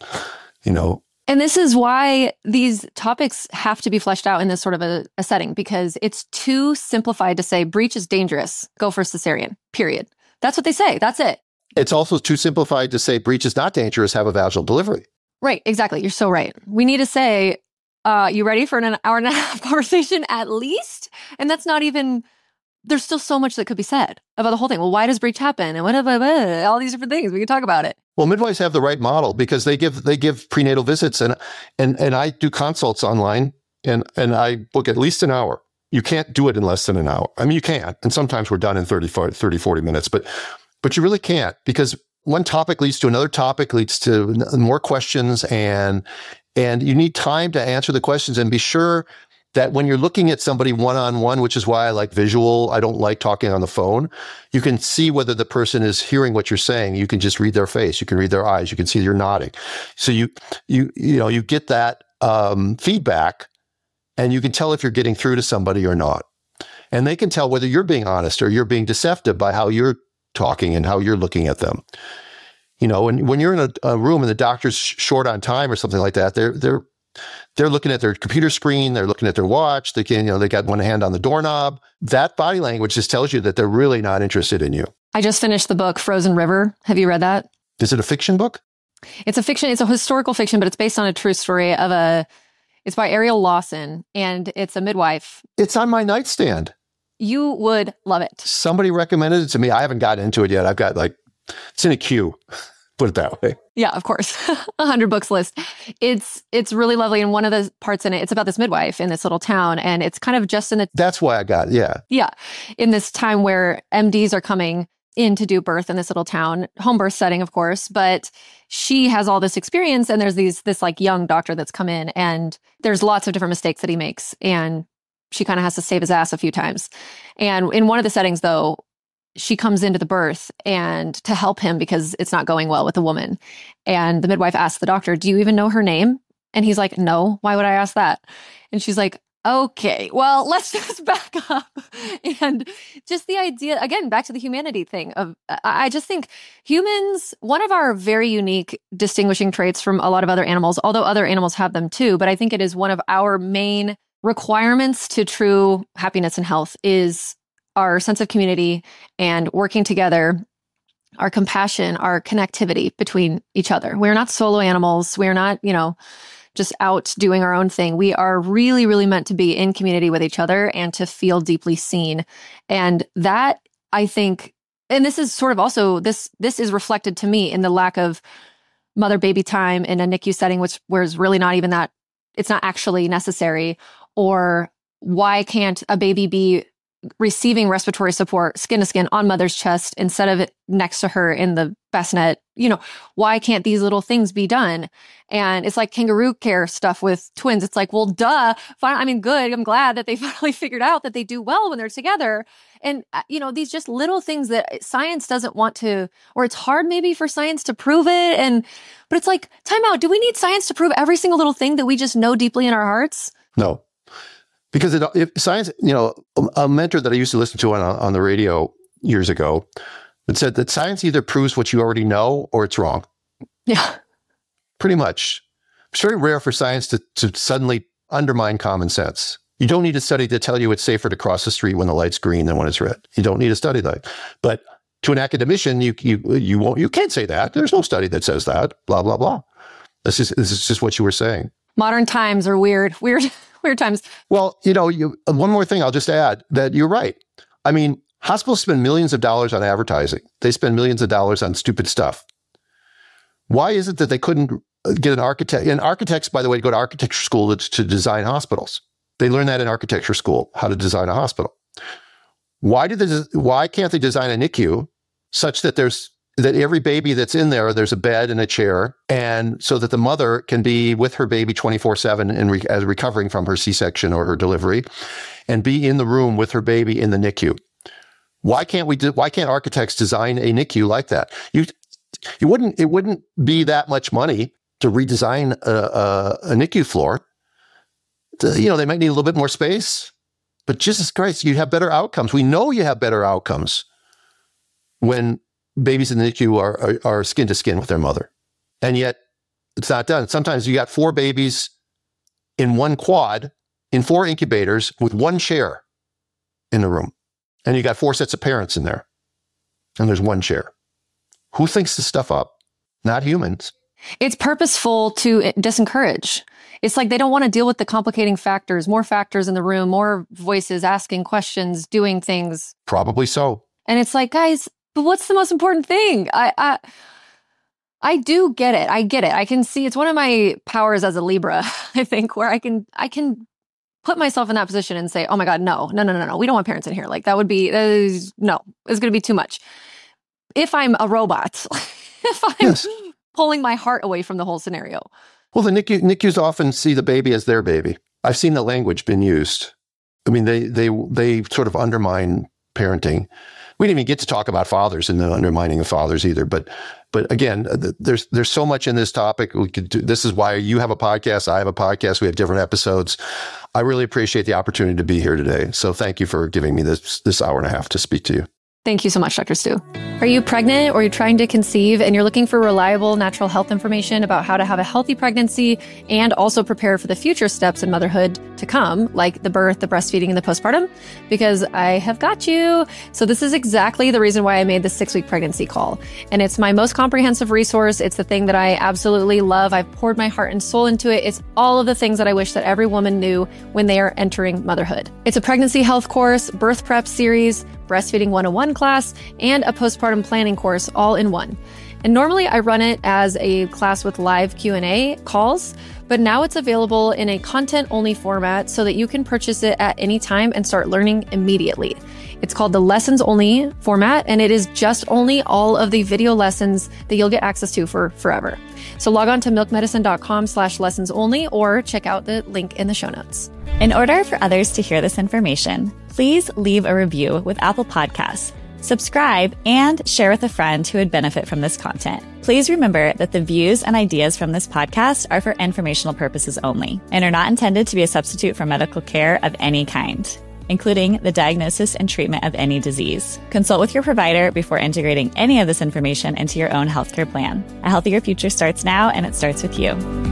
you know. And this is why these topics have to be fleshed out in this sort of a, a setting, because it's too simplified to say breech is dangerous, go for cesarean, period. That's what they say. That's it. It's also too simplified to say breech is not dangerous, have a vaginal delivery. Right. Exactly. You're so right. We need to say, uh, you ready for an hour and a half conversation at least? And that's not even, there's still so much that could be said about the whole thing. Well, why does breech happen? And what about all these different things? We can talk about it. Well, midwives have the right model because they give they give prenatal visits, and and and I do consults online, and and I book at least an hour. You can't do it in less than an hour. I mean, you can, and sometimes we're done in thirty, forty minutes, but but you really can't, because one topic leads to another topic, leads to more questions, and and you need time to answer the questions and be sure that when you're looking at somebody one-on-one, which is why I like visual, I don't like talking on the phone, you can see whether the person is hearing what you're saying. You can just read their face. You can read their eyes. You can see you're nodding. So you, you, you know, you get that um, feedback, and you can tell if you're getting through to somebody or not. And they can tell whether you're being honest or you're being deceptive by how you're talking and how you're looking at them. You know, and when you're in a, a room and the doctor's short on time or something like that, they're, they're, They're looking at their computer screen. They're looking at their watch. They can, you know, they got one hand on the doorknob. That body language just tells you that they're really not interested in you. I just finished the book Frozen River. Have you read that? Is it a fiction book? It's a fiction. It's a historical fiction, but it's based on a true story of a, it's by Ariel Lawson, and it's a midwife. It's on my nightstand. You would love it. Somebody recommended it to me. I haven't gotten into it yet. I've got like, it's in a queue. put it that way. Yeah, of course. A hundred books list. It's it's really lovely. And one of the parts in it, it's about this midwife in this little town. And it's kind of just in the... That's why I got it. Yeah. Yeah. In this time where M Ds are coming in to do birth in this little town, home birth setting, of course. But she has all this experience. And there's these this like young doctor that's come in. And there's lots of different mistakes that he makes. And she kind of has to save his ass a few times. And in one of the settings, though, she comes into the birth and to help him because it's not going well with the woman. And the midwife asks the doctor, do you even know her name? And he's like, no, why would I ask that? And she's like, okay, well, let's just back up. And just the idea, again, back to the humanity thing of, I just think humans, one of our very unique distinguishing traits from a lot of other animals, although other animals have them too, but I think it is one of our main requirements to true happiness and health is our sense of community and working together, our compassion, our connectivity between each other. We're not solo animals. We're not, you know, just out doing our own thing. We are really, really meant to be in community with each other and to feel deeply seen. And that, I think, and this is sort of also, this this is reflected to me in the lack of mother-baby time in a N I C U setting, which was really not even that, it's not actually necessary. Or why can't a baby be receiving respiratory support skin to skin on mother's chest instead of it next to her in the bassinet? You know, why can't these little things be done? And it's like kangaroo care stuff with twins. It's like, well, duh. Fine. I mean, good. I'm glad that they finally figured out that they do well when they're together. And, you know, these just little things that science doesn't want to, or it's hard maybe for science to prove it. And, but it's like, time out. Do we need science to prove every single little thing that we just know deeply in our hearts? No. Because it, if science, you know, a mentor that I used to listen to on on the radio years ago, it said that science either proves what you already know or it's wrong. Yeah. Pretty much. It's very rare for science to, to suddenly undermine common sense. You don't need a study to tell you it's safer to cross the street when the light's green than when it's red. You don't need a study like that. But to an academician, you you you won't you can't say that. There's no study that says that. Blah blah blah. This is this is just what you were saying. Modern times are weird. Weird. Weird times. Well, you know, you, one more thing I'll just add that you're right. I mean, hospitals spend millions of dollars on advertising. They spend millions of dollars on stupid stuff. Why is it that they couldn't get an architect? And architects, by the way, go to architecture school to, to design hospitals. They learn that in architecture school, how to design a hospital. Why do they, why can't they design a N I C U such that there's that every baby that's in there, there's a bed and a chair, and so that the mother can be with her baby twenty-four seven and re- as recovering from her C-section or her delivery, and be in the room with her baby in the N I C U. Why can't we? Do, why can't architects design a N I C U like that? You, you wouldn't. It wouldn't be that much money to redesign a, a, a N I C U floor. To, you know, they might need a little bit more space, but Jesus Christ, you have better outcomes. We know you have better outcomes when babies in the N I C U are, are, are skin to skin with their mother. And yet it's not done. Sometimes you got four babies in one quad, in four incubators with one chair in the room. And you got four sets of parents in there. And there's one chair. Who thinks this stuff up? Not humans. It's purposeful to disencourage. It's like they don't want to deal with the complicating factors, more factors in the room, more voices asking questions, doing things. Probably so. And it's like, guys, but what's the most important thing? I, I I do get it. I get it. I can see it's one of my powers as a Libra, I think, where I can I can put myself in that position and say, oh my God, no, no, no, no, no. We don't want parents in here. Like that would be, that is, no, it's going to be too much. If I'm a robot, if I'm yes. pulling my heart away from the whole scenario. Well, the N I C U, N I C Us often see the baby as their baby. I've seen the language been used. I mean, they they they sort of undermine parenting. We didn't even get to talk about fathers and the undermining of fathers either. But, but again, there's there's so much in this topic. We could do, this is why you have a podcast. I have a podcast. We have different episodes. I really appreciate the opportunity to be here today. So thank you for giving me this this hour and a half to speak to you. Thank you so much, Doctor Stu. Are you pregnant or you're trying to conceive and you're looking for reliable natural health information about how to have a healthy pregnancy and also prepare for the future steps in motherhood to come, like the birth, the breastfeeding, and the postpartum? Because I have got you. So this is exactly the reason why I made the six-week pregnancy call. And it's my most comprehensive resource. It's the thing that I absolutely love. I've poured my heart and soul into it. It's all of the things that I wish that every woman knew when they are entering motherhood. It's a pregnancy health course, birth prep series, breastfeeding one oh one class, and a postpartum planning course all in one. And normally I run it as a class with live Q and A calls, but now it's available in a content-only format so that you can purchase it at any time and start learning immediately. It's called the lessons-only format, and it is just only all of the video lessons that you'll get access to for forever. So log on to milkmedicine.com slash lessons only or check out the link in the show notes. In order for others to hear this information, please leave a review with Apple Podcasts, subscribe, and share with a friend who would benefit from this content. Please remember that the views and ideas from this podcast are for informational purposes only and are not intended to be a substitute for medical care of any kind, including the diagnosis and treatment of any disease. Consult with your provider before integrating any of this information into your own healthcare plan. A healthier future starts now, and it starts with you.